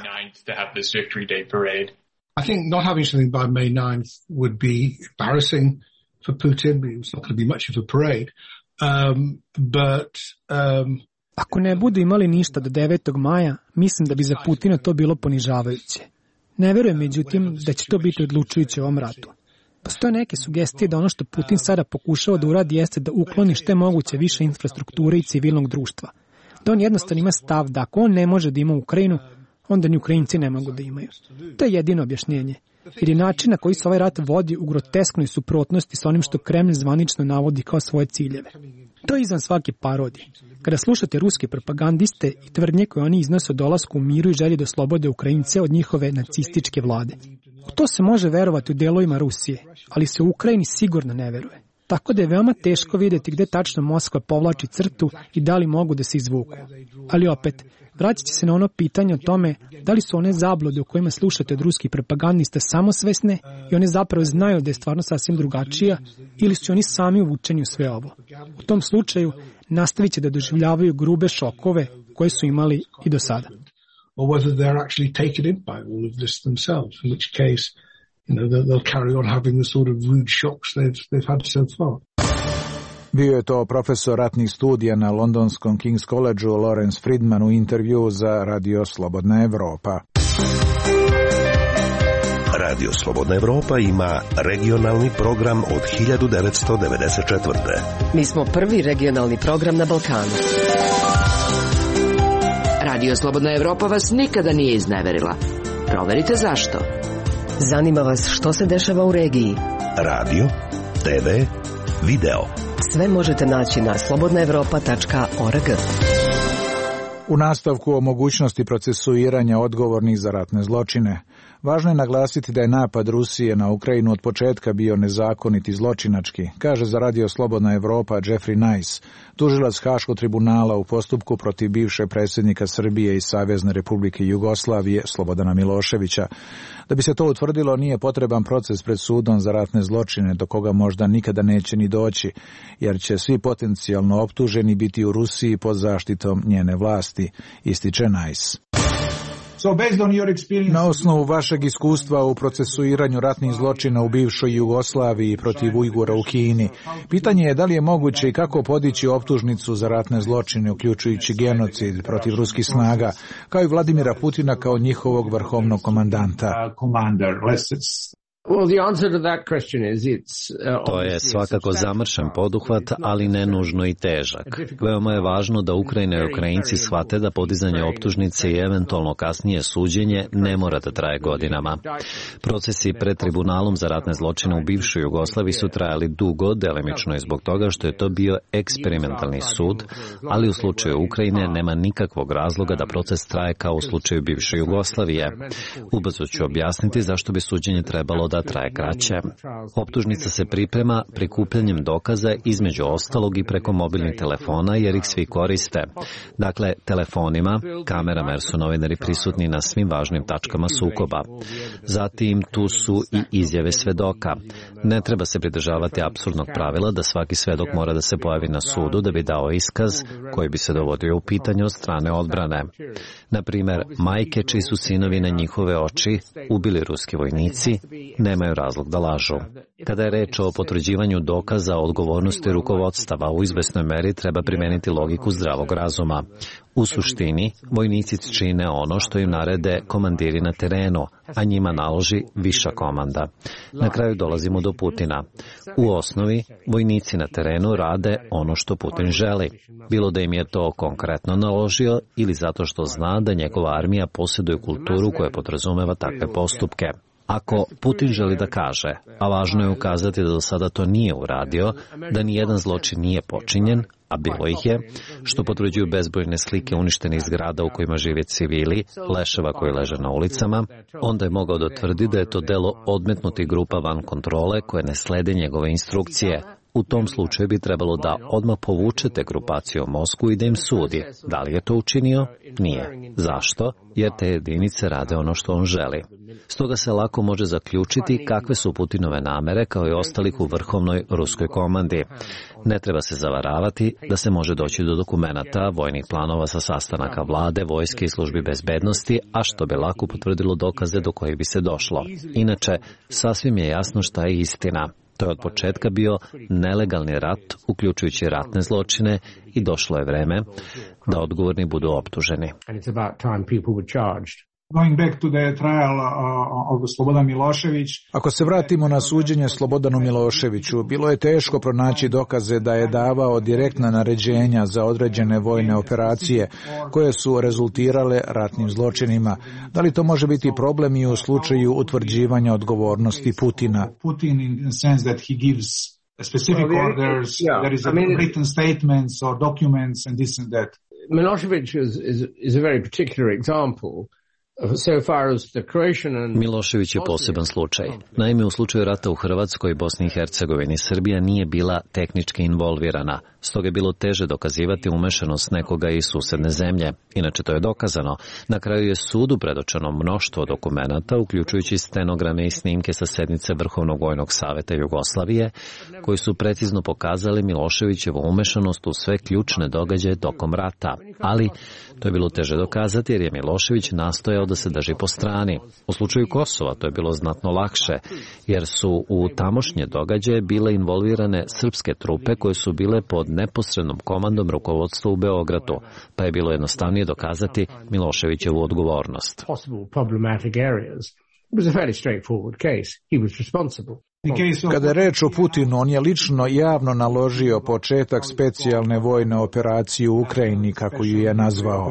I think not having something by May ninth would be embarrassing for Putin. It's not going to be much of a parade. Um, but, um, Ako ne budu imali ništa do devetog maja, mislim da bi za Putina to bilo ponižavajuće. Ne verujem, međutim, da će to biti odlučujuće u ovom ratu. Postoje neke sugestije da ono što Putin sada pokušava da uradi jeste da ukloni što je moguće više infrastrukture i civilnog društva. Da on jednostavno ima stav da ako on ne može da ima Ukrajinu, onda ni Ukrajinci ne mogu da imaju. To je jedino objašnjenje. Jer je način na koji se ovaj rat vodi u grotesknoj suprotnosti sa onim što Kremlj zvanično navodi kao svoje ciljeve. To je izvan svake parodije. Kada slušate ruske propagandiste i tvrdnje koje oni iznose o dolasku u miru i želji da oslobode Ukrajince od njihove nacističke vlade. U to se može verovati u delovima Rusije, ali se u Ukrajini sigurno ne veruje. Tako da je veoma teško vidjeti gde tačno Moskva povlači crtu i da li mogu da se izvuku. Ali opet, vraćat će se na ono pitanje o tome da li su one zablude u kojima slušate od ruskih propagandista samosvesne i one zapravo znaju da je stvarno sasvim drugačija ili su oni sami uvučeni u sve ovo. U tom slučaju nastavit će da doživljavaju grube šokove koje su imali i do sada. Or whether they're actually taken in by all of this themselves, in which case, you know, they'll carry on having the sort of rude shocks they've, they've had so far. Bio je to profesor ratnih studija na londonskom King's Collegeu Lawrence Friedman u intervju za Radio Slobodna Evropa. Radio Slobodna Evropa ima regionalni program od hiljadu devetsto devedeset četvrte. Mi smo prvi regionalni program na Balkanu. Radio Slobodna Evropa vas nikada nije izneverila. Proverite zašto. Zanima vas što se dešava u regiji. Radio, te ve, video. Sve možete naći na slobodna evropa tačka org. U nastavku o mogućnosti procesuiranja odgovornih za ratne zločine, Važno je naglasiti da je napad Rusije na Ukrajinu od početka bio nezakonit i zločinački, kaže za Radio Slobodna Evropa Jeffrey Nice, tužilac Haškog tribunala u postupku protiv bivšeg predsjednika Srbije i Savezne Republike Jugoslavije Slobodana Miloševića. Da bi se to utvrdilo, nije potreban proces pred sudom za ratne zločine, do koga možda nikada neće ni doći, jer će svi potencijalno optuženi biti u Rusiji pod zaštitom njene vlasti, ističe Nice. Na osnovu vašeg iskustva u procesuiranju ratnih zločina u bivšoj Jugoslaviji protiv Ujgura u Kini, pitanje je da li je moguće i kako podići optužnicu za ratne zločine, uključujući genocid protiv ruskih snaga, kao i Vladimira Putina kao njihovog vrhovnog komandanta. To je svakako zamršen poduhvat, ali ne nužno i težak. Veoma je važno da Ukrajina i Ukrajinci shvate da podizanje optužnice i eventualno kasnije suđenje ne mora da traje godinama. Procesi pred tribunalom za ratne zločine u bivšoj Jugoslaviji su trajali dugo, delimično i zbog toga što je to bio eksperimentalni sud, ali u slučaju Ukrajine nema nikakvog razloga da proces traje kao u slučaju bivše Jugoslavije. Ubrzo ću objasniti zašto bi suđenje trebalo da traje kraće. Optužnica se priprema prikupljanjem dokaza između ostalog i preko mobilnih telefona jer ih svi koriste. Dakle, telefonima, kamerama jer su novinari prisutni na svim važnim tačkama sukoba. Zatim tu su i izjave svedoka. Ne treba se pridržavati apsurdnog pravila da svaki svedok mora da se pojavi na sudu da bi dao iskaz koji bi se dovodio u pitanje od strane odbrane. Na primer, majke čiji su sinovi na njihove oči ubili ruski vojnici, nemaju razlog da lažu. Kada je reč o potvrđivanju dokaza o odgovornosti rukovodstava, u izvesnoj meri treba primeniti logiku zdravog razuma. U suštini, vojnici čine ono što im narede komandiri na terenu, a njima naloži viša komanda. Na kraju dolazimo do Putina. U osnovi, vojnici na terenu rade ono što Putin želi. Bilo da im je to konkretno naložio ili zato što zna da njegova armija posjeduje kulturu koja podrazumeva takve postupke. Ako Putin želi da kaže, a važno je ukazati da do sada to nije uradio, da nijedan zločin nije počinjen, a bilo ih je, što potvrđuju bezbrojne slike uništenih zgrada u kojima žive civili, leševa koji leže na ulicama, onda je mogao da tvrdi da je to delo odmetnutih grupa van kontrole koje ne slede njegove instrukcije. U tom slučaju bi trebalo da odmah povuče te grupacije u Moskvu i da im sudi. Da li je to učinio? Nije. Zašto? Jer te jedinice rade ono što on želi. Stoga se lako može zaključiti kakve su Putinove namere kao i ostalih u vrhovnoj ruskoj komandi. Ne treba se zavaravati da se može doći do dokumenata, vojnih planova sa sastanaka vlade, vojske i službi bezbednosti, a što bi lako potvrdilo dokaze do kojih bi se došlo. Inače, sasvim je jasno šta je istina. To je od početka bio nelegalni rat, uključujući ratne zločine, i došlo je vreme da odgovorni budu optuženi. Going back to the trial of Slobodan Milošević. Ako se vratimo na suđenje Slobodanu Miloševiću, bilo je teško pronaći dokaze da je davao direktna naređenja za određene vojne operacije koje su rezultirale ratnim zločinima. Da li to može biti problem i u slučaju utvrđivanja odgovornosti Putina? Putin in the sense that he gives specific orders, there is a written statements or documents and this and that. Milošević is, is, is a very particular example. Milošević je poseban slučaj. Naime, u slučaju rata u Hrvatskoj, Bosni i Hercegovini, Srbija nije bila tehnički involvirana. Stoga je bilo teže dokazivati umešanost nekoga iz susedne zemlje. Inače, to je dokazano. Na kraju je sudu predočeno mnoštvo dokumenata, uključujući stenograme i snimke sa sednice Vrhovnog vojnog saveta Jugoslavije, koji su precizno pokazali Miloševićevu umešanost u sve ključne događaje tokom rata. Ali, to je bilo teže dokazati jer je Milošević nastojao da se drži po strani. U slučaju Kosova to je bilo znatno lakše, jer su u tamošnje događaje bile involvirane srpske trupe koje su bile pod neposrednom komandom rukovodstva u Beogradu, pa je bilo jednostavnije dokazati Miloševićevu odgovornost. Kada je reč o Putinu, on je lično javno naložio početak specijalne vojne operacije u Ukrajini, kako ju je nazvao.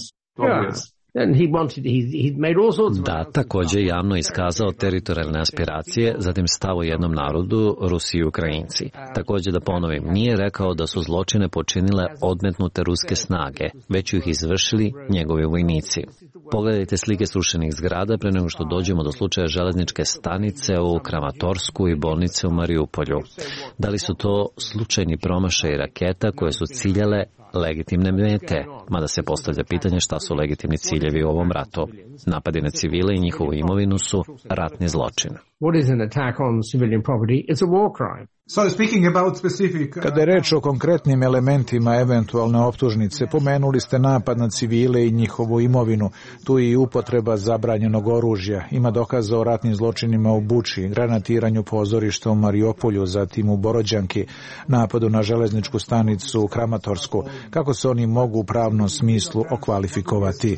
Da, također javno iskazao teritorijalne aspiracije, zatim stavo jednom narodu, Rusiji i Ukrajinci. Također da ponovim, nije rekao da su zločine počinile odmetnute ruske snage, već ih izvršili njegovi vojnici. Pogledajte slike srušenih zgrada pre nego što dođemo do slučaja železničke stanice u Kramatorsku i bolnice u Mariupolju. Da li su to slučajni promašaj raketa koje su ciljale legitimne mete, mada se postavlja pitanje šta su legitimni ciljevi u ovom ratu. Napadi na civile i njihovu imovinu su ratni zločin. Kada je reč o konkretnim elementima eventualne optužnice, pomenuli ste napad na civile i njihovu imovinu. Tu je i upotreba zabranjenog oružja. Ima dokaza o ratnim zločinima u Buči, granatiranju pozorišta u Mariupolju, zatim u Borođanki, napadu na železničku stanicu u Kramatorsku. Kako se oni mogu u pravnom smislu okvalifikovati?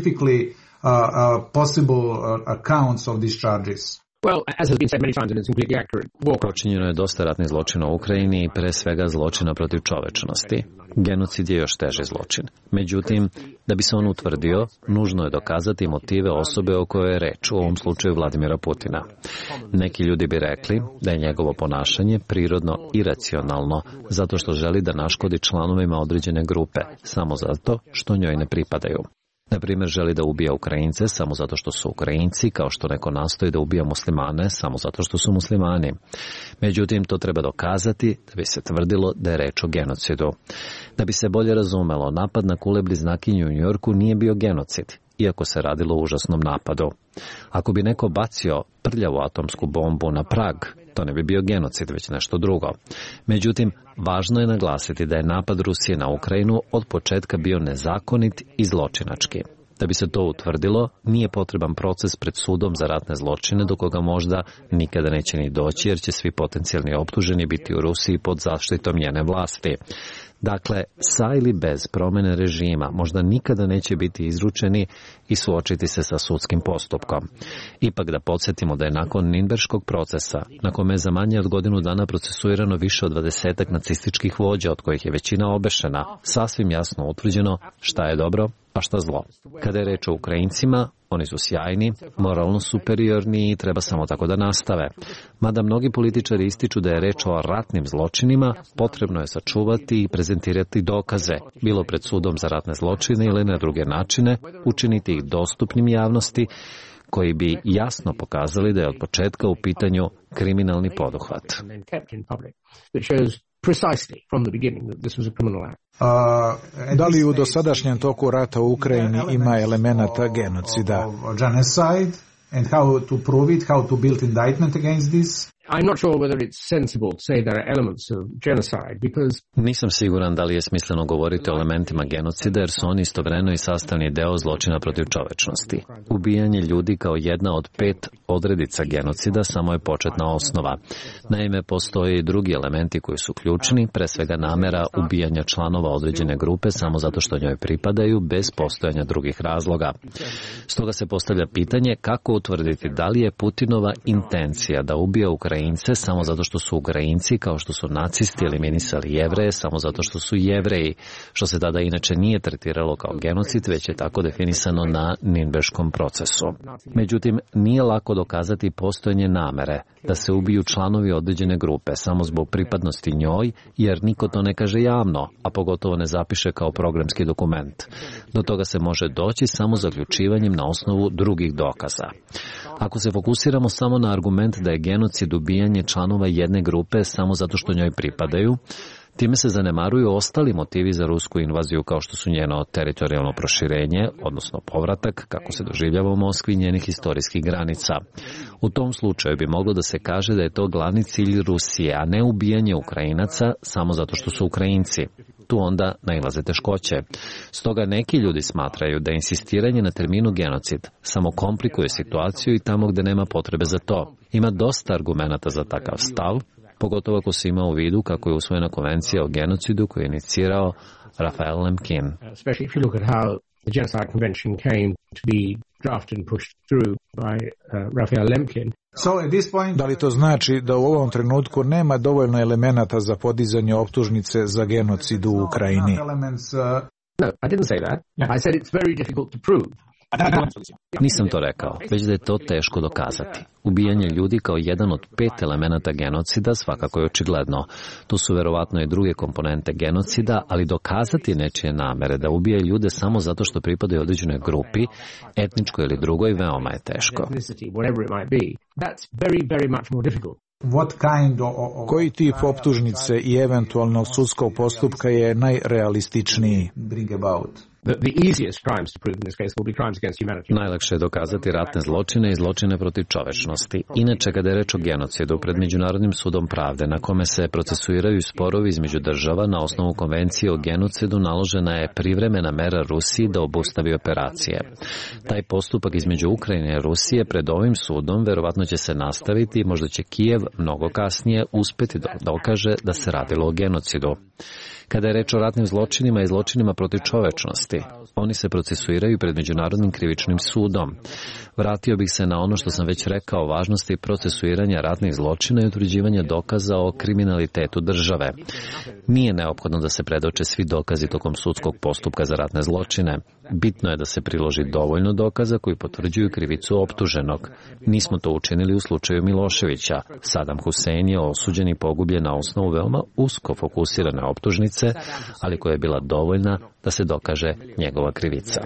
Uh, uh, possible uh, accounts of these charges. Well, as has been said many times and it's completely accurate. Počinjeno je dosta ratnih zločina u Ukrajini i pre svega zločina protiv čovečnosti. Genocid je još teži zločin. Međutim, da bi se on utvrdio, nužno je dokazati motive osobe o kojoj je reč, u ovom slučaju Vladimira Putina. Neki ljudi bi rekli da je njegovo ponašanje prirodno iracionalno, zato što želi da naškodi članovima određene grupe, samo zato što njoj ne pripadaju. Na primjer, želi da ubija Ukrajince samo zato što su Ukrajinci, kao što neko nastoji da ubija muslimane samo zato što su muslimani. Međutim, to treba dokazati da bi se tvrdilo da je reč o genocidu. Da bi se bolje razumelo, napad na kule bliznakinju u Njujorku nije bio genocid, iako se radilo o užasnom napadu. Ako bi neko bacio prljavu atomsku bombu na Prag, to ne bi bio genocid, već nešto drugo. Međutim, važno je naglasiti da je napad Rusije na Ukrajinu od početka bio nezakonit i zločinački. Da bi se to utvrdilo, nije potreban proces pred sudom za ratne zločine do koga možda nikada neće ni doći, jer će svi potencijalni optuženi biti u Rusiji pod zaštitom njene vlasti. Dakle, sa ili bez promene režima možda nikada neće biti izručeni i suočiti se sa sudskim postupkom. Ipak da podsjetimo da je nakon Ninberškog procesa, na kome je za manje od godinu dana procesuirano više od dvadesetak nacističkih vođa, od kojih je većina obešena, sasvim jasno utvrđeno šta je dobro, a šta zlo. Kada je reč o Ukrajincima, oni su sjajni, moralno superiorni i treba samo tako da nastave. Mada mnogi političari ističu da je reč o ratnim zločinima, potrebno je sačuvati i prezentirati dokaze, bilo pred sudom za ratne zločine ili na druge načine, učiniti ih dostupnim javnosti, koji bi jasno pokazali da je od početka u pitanju kriminalni poduhvat. Uh, da li u dosadašnjem toku rata u Ukrajini ima elemenata genocida? And how to prove it, how to build indictment against this? I'm not sure whether it's sensible to say there are elements of genocide because Nisam siguran da li je smisleno govoriti o elementima genocida jer su oni istovremeno i sastavni deo zločina protiv čovečnosti. Ubijanje ljudi kao jedna od pet odredica genocida samo je početna osnova. Naime, postoje i drugi elementi koji su ključni, pre svega namera ubijanja članova određene grupe samo zato što njoj pripadaju bez postojanja drugih razloga. Stoga se postavlja pitanje kako utvrditi da li je Putinova intencija da ubija Ukrajince samo zato što su Ukrajinci, kao što su nacisti eliminisali Jevreje samo zato što su Jevreji, što se tada inače nije tretiralo kao genocid, već je tako definisano na Ninberškom procesu. Međutim, nije lako dokazati postojanje namere da se ubiju članovi određene grupe samo zbog pripadnosti njoj, jer niko to ne kaže javno, a pogotovo ne zapiše kao programski dokument. Do toga se može doći samo zaključivanjem na osnovu drugih dokaza. Ako se fokusiramo samo na argument da je genocid ubijanje članova jedne grupe samo zato što njoj pripadaju, time se zanemaruju ostali motivi za rusku invaziju kao što su njeno teritorijalno proširenje, odnosno povratak, kako se doživljava u Moskvi, njenih historijskih granica. U tom slučaju bi moglo da se kaže da je to glavni cilj Rusije, a ne ubijanje Ukrajinaca samo zato što su Ukrajinci. Tu onda nailaze teškoće. Stoga neki ljudi smatraju da insistiranje na terminu genocid samo komplikuje situaciju i tamo gde nema potrebe za to. Ima dosta argumenata za takav stav, pogotovo ako se ima u vidu kako je usvojena konvencija o genocidu koju je inicirao Raphael Lemkin. The Genocide Convention came to be drafted and pushed through by uh, Raphael Lemkin. So at this point, da li to znači da u ovom trenutku nema dovoljno elemenata za podizanje optužnice za genocid u Ukrajini? No, I didn't say that. I said it's very difficult to prove. Nisam to rekao, već da je to teško dokazati. Ubijanje ljudi kao jedan od pet elemenata genocida svakako je očigledno. Tu su verovatno i druge komponente genocida, ali dokazati nečije namere da ubije ljude samo zato što pripadaju određenoj grupi, etničkoj ili drugoj, veoma je teško. Koji tip optužnice i eventualnog sudskog postupka je najrealističniji? Najlakše je dokazati ratne zločine i zločine protiv čovečnosti. Inače, kada je reč o genocidu, pred Međunarodnim sudom pravde, na kome se procesuiraju sporovi između država, na osnovu konvencije o genocidu naložena je privremena mera Rusiji da obustavi operacije. Taj postupak između Ukrajine i Rusije pred ovim sudom verovatno će se nastaviti i možda će Kijev mnogo kasnije uspeti da dokaže da se radilo o genocidu. Kada je reč o ratnim zločinima i zločinima protiv čovečnosti, oni se procesuiraju pred Međunarodnim krivičnim sudom. Vratio bih se na ono što sam već rekao o važnosti procesuiranja ratnih zločina i utvrđivanja dokaza o kriminalitetu države. Nije neophodno da se predoče svi dokazi tokom sudskog postupka za ratne zločine. Bitno je da se priloži dovoljno dokaza koji potvrđuju krivicu optuženog. Nismo to učinili u slučaju Miloševića. Saddam Husein je osuđen i pogubljen na osnovu veoma usko fokusirane optužnice, ali koja je bila dovoljna da se dokaže njegova krivica.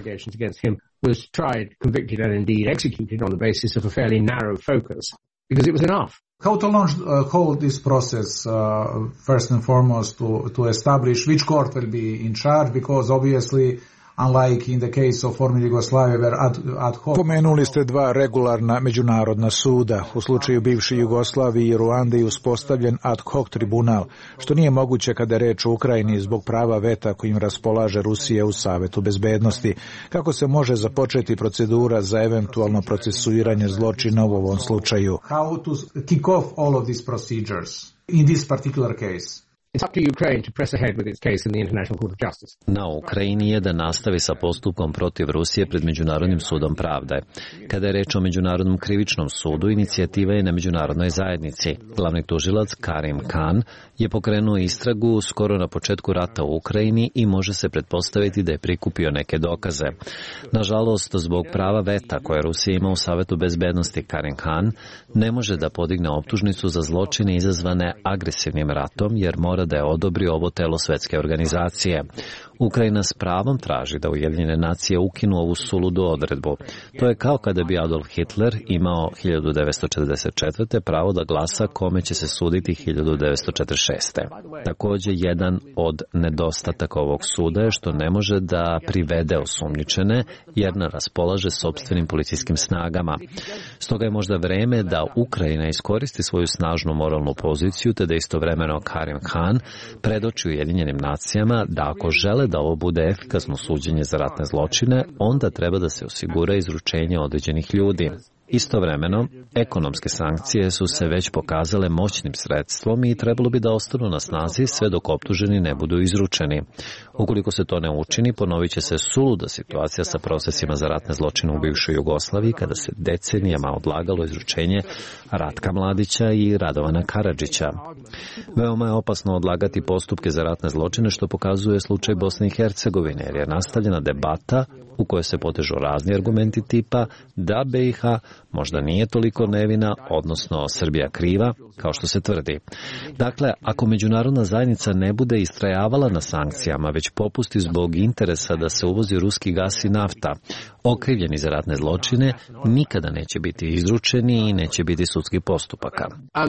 Was tried, convicted and indeed executed on the basis of a fairly narrow focus, because it was enough. How to launch uh, hold this process, uh, first and foremost, to, to establish which court will be in charge, because obviously, unlike in the case of former Yugoslavia, where ad, ad hoc... Pomenuli ste dva regularna međunarodna suda. U slučaju bivše Jugoslavije i Ruande je uspostavljen ad hoc tribunal, što nije moguće kada je reč o Ukrajini zbog prava veta kojim raspolaže Rusija u Savetu bezbednosti. Kako se može započeti procedura za eventualno procesuiranje zločina u ovom slučaju? How to kick off all of these procedures in this particular case? It's up to Ukraine to press ahead with its case in the International Court of Justice. Na Ukrajini je da nastavi sa postupkom protiv Rusije pred Međunarodnim sudom pravde. Kada je reč o Međunarodnom krivičnom sudu, inicijativa je na međunarodnoj zajednici. Glavni tužilac Karim Khan je pokrenuo istragu skoro na početku rata u Ukrajini i može se pretpostaviti da je prikupio neke dokaze. Nažalost, zbog prava veta koje Rusija ima u Savetu bezbednosti, Karim Khan ne može da podigne optužnicu za zločine izazvane agresivnim ratom, jer mora da je odobri ovo telo svetske organizacije. Ukrajina s pravom traži da Ujedinjene nacije ukinu ovu suludu odredbu. To je kao kada bi Adolf Hitler imao hiljadu devetsto četrdeset četvrte pravo da glasa kome će se suditi hiljadu devetsto četrdeset šeste. Također, jedan od nedostataka ovog suda je što ne može da privede osumnjičene, jer ne raspolaže sopstvenim policijskim snagama. Stoga je možda vreme da Ukrajina iskoristi svoju snažnu moralnu poziciju, te da istovremeno Karim Khan predoči Ujedinjenim nacijama da ako žele da ovo bude efikasno suđenje za ratne zločine, onda treba da se osigura izručenje određenih ljudi. Istovremeno, ekonomske sankcije su se već pokazale moćnim sredstvom i trebalo bi da ostanu na snazi sve dok optuženi ne budu izručeni. Ukoliko se to ne učini, ponovit će se suluda situacija sa procesima za ratne zločine u bivšoj Jugoslaviji, kada se decenijama odlagalo izručenje Ratka Mladića i Radovana Karadžića. Veoma je opasno odlagati postupke za ratne zločine, što pokazuje slučaj Bosne i Hercegovine, jer je nastavljena debata u kojoj se potežu razni argumenti tipa da B i H možda nije toliko nevina, odnosno Srbija kriva, kao što se tvrdi. Dakle, ako međunarodna zajednica ne bude istrajavala na sankcijama, već popusti zbog interesa da se uvozi ruski gas i nafta, okrivljeni za ratne zločine nikada neće biti izručeni i neće biti sudskih postupaka. Um,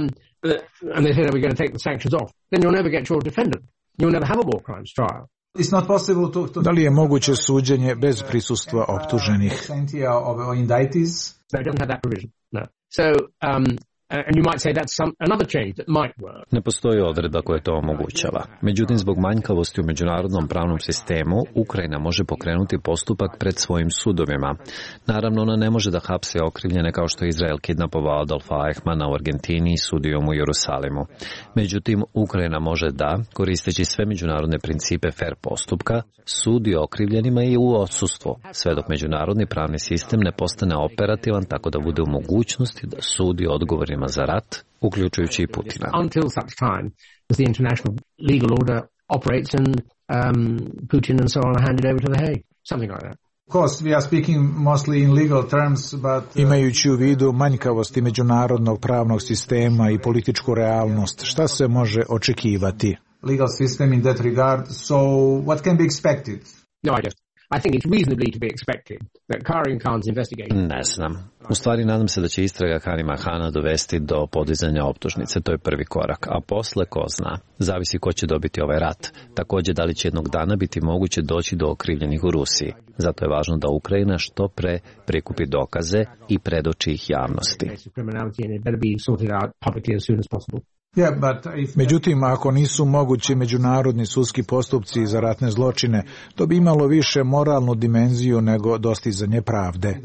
and they said we're going to take the sanctions off. Then you'll never get your defendant. You'll never have a war crimes trial. It's not possible to, to... Da li je moguće suđenje bez prisustva optuženih? No, it doesn't have that provision. No. So, um, and you might say that's some, another change that might work. Ne postoji odredba koja to omogućava. Međutim, zbog manjkavosti u međunarodnom pravnom sistemu, Ukrajina može pokrenuti postupak pred svojim sudovima. Naravno, ona ne može da hapse okrivljene kao što je Izrael kidnapovao Adolfa Eichmana u Argentini i sudio mu u Jerusalimu. Međutim, Ukrajina može da, koristeći sve međunarodne principe fair postupka, sudi okrivljenima i u odsustvu, sve dok međunarodni pravni sistem ne postane operativan tako da bude u mogućnosti da sudi odgovorima za rat, uključujući i Putina. Until such time as the international legal order operates and um, Putin and so on are handed over to the Hague. Something like that. Imajući u vidu manjkavosti međunarodnog pravnog sistema i političku realnost, šta se može očekivati? Legal system in that regard, so what can be expected? No, I just I think it's reasonably to be expected that Karim Khan's investigation. Ne znam. U stvari nadam se da će istraga Karima Khana dovesti do podizanja optužnice, to je prvi korak, a posle ko zna. Zavisi ko će dobiti ovaj rat. Također da li će jednog dana biti moguće doći do okrivljenih u Rusiji. Zato je važno da Ukrajina što pre prikupi dokaze i predoči ih javnosti. Međutim, ako nisu mogući međunarodni sudski postupci za ratne zločine, to bi imalo više moralnu dimenziju nego dostizanje pravde.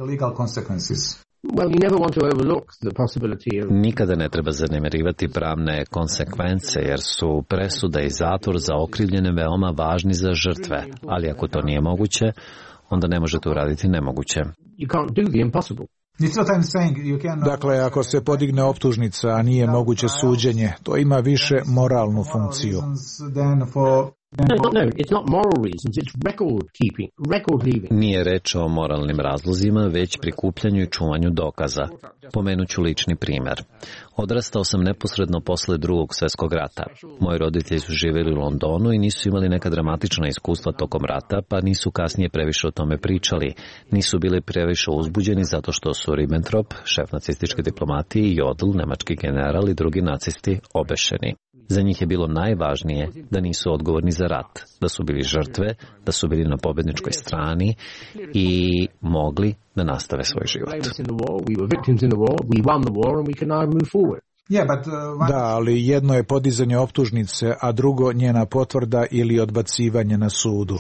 Nikada ne treba zanemarivati pravne konsekvence, jer su presuda i zatvor za okrivljene veoma važni za žrtve, ali ako to nije moguće, onda ne možete uraditi nemoguće. Dakle, ako se podigne optužnica, a nije moguće suđenje, to ima više moralnu funkciju. Nije reč o moralnim razlozima, već prikupljanju i čuvanju dokaza. Pomenuću lični primjer. Odrastao sam neposredno posle drugog svjetskog rata. Moji roditelji su živjeli u Londonu i nisu imali neka dramatična iskustva tokom rata, pa nisu kasnije previše o tome pričali. Nisu bili previše uzbuđeni zato što su Ribbentrop, šef nacističke diplomatije, i Jodl, nemački general, i drugi nacisti obešeni. Za njih je bilo najvažnije da nisu odgovorni za rat, da su bili žrtve, da su bili na pobjedničkoj strani i mogli da nastave svoj život. Da, ali jedno je podizanje optužnice, a drugo njena potvrda ili odbacivanje na sudu.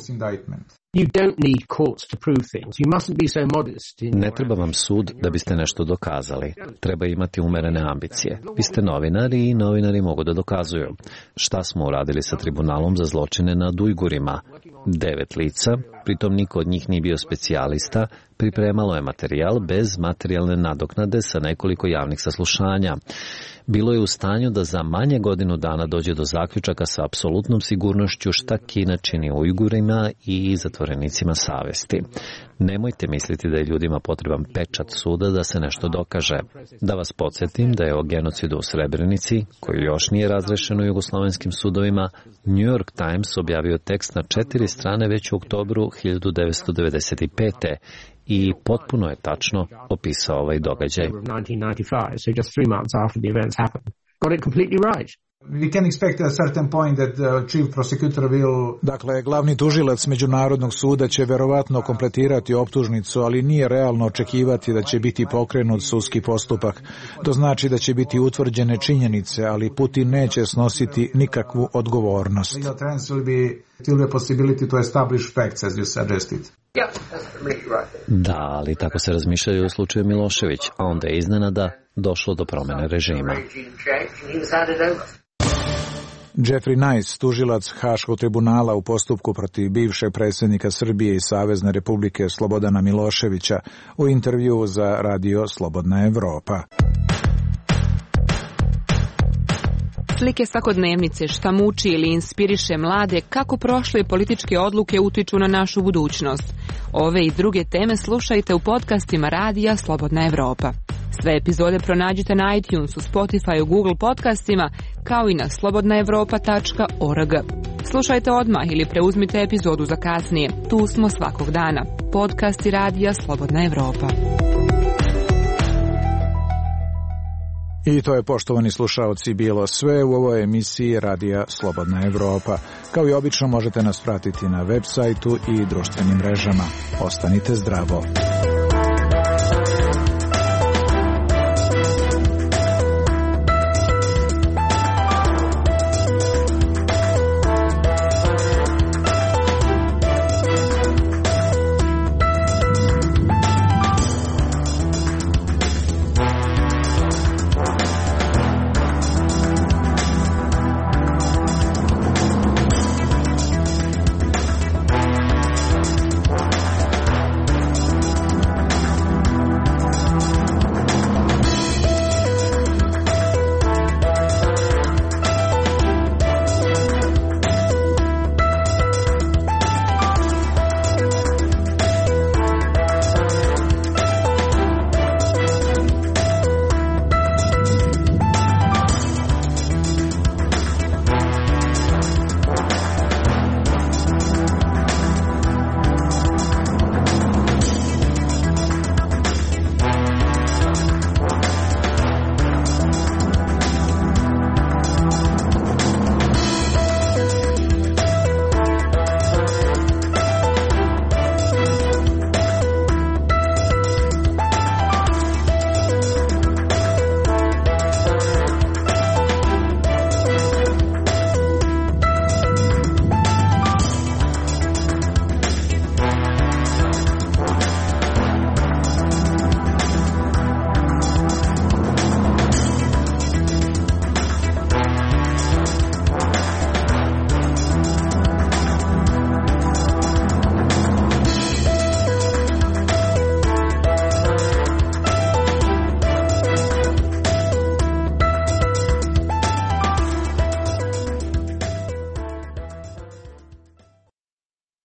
Ne treba vam sud da biste nešto dokazali. Treba imati umerene ambicije. Vi ste novinari i novinari mogu da dokazuju. Šta smo uradili sa tribunalom za zločine nad Ujgurima? Devet lica, pritom niko od njih nije bio specijalista, pripremalo je materijal bez materijalne nadoknade sa nekoliko javnih saslušanja. Bilo je u stanju da za manje godinu dana dođe do zaključaka sa apsolutnom sigurnošću šta Kina čini Ujgurima i zatvorenicima savesti. Nemojte misliti da je ljudima potreban pečat suda da se nešto dokaže. Da vas podsjetim da je o genocidu u Srebrenici, koji još nije razrešen u jugoslovenskim sudovima, New York Times objavio tekst na četiri strane već u oktobru hiljadu devetsto devedeset pete. I potpuno je tačno opisao ovaj događaj. Dakle, glavni tužilac Međunarodnog suda će verovatno kompletirati optužnicu, ali nije realno očekivati da će biti pokrenut sudski postupak. To znači da će biti utvrđene činjenice, ali Putin neće snositi nikakvu odgovornost. Da, ali tako se razmišljaju u slučaju Milošević, a onda je iznenada došlo do promjene režima. Jeffrey Nice, tužilac Haškog tribunala u postupku protiv bivšeg predsjednika Srbije i Savezne Republike Slobodana Miloševića, u intervjuu za radio Slobodna Evropa. Slike svakodnevnice, šta muči ili inspiriše mlade, kako prošle političke odluke utiču na našu budućnost. Ove i druge teme slušajte u podcastima radija Slobodna Evropa. Sve epizode pronađite na iTunesu, Spotifyu, Google podcastima, kao i na slobodna evropa tačka org. Slušajte odmah ili preuzmite epizodu za kasnije. Tu smo svakog dana. Podcasti radija Slobodna Evropa. I to je, poštovani slušaoci, bilo sve u ovoj emisiji radija Slobodna Evropa. Kao i obično možete nas pratiti na web sajtu i društvenim mrežama. Ostanite zdravo.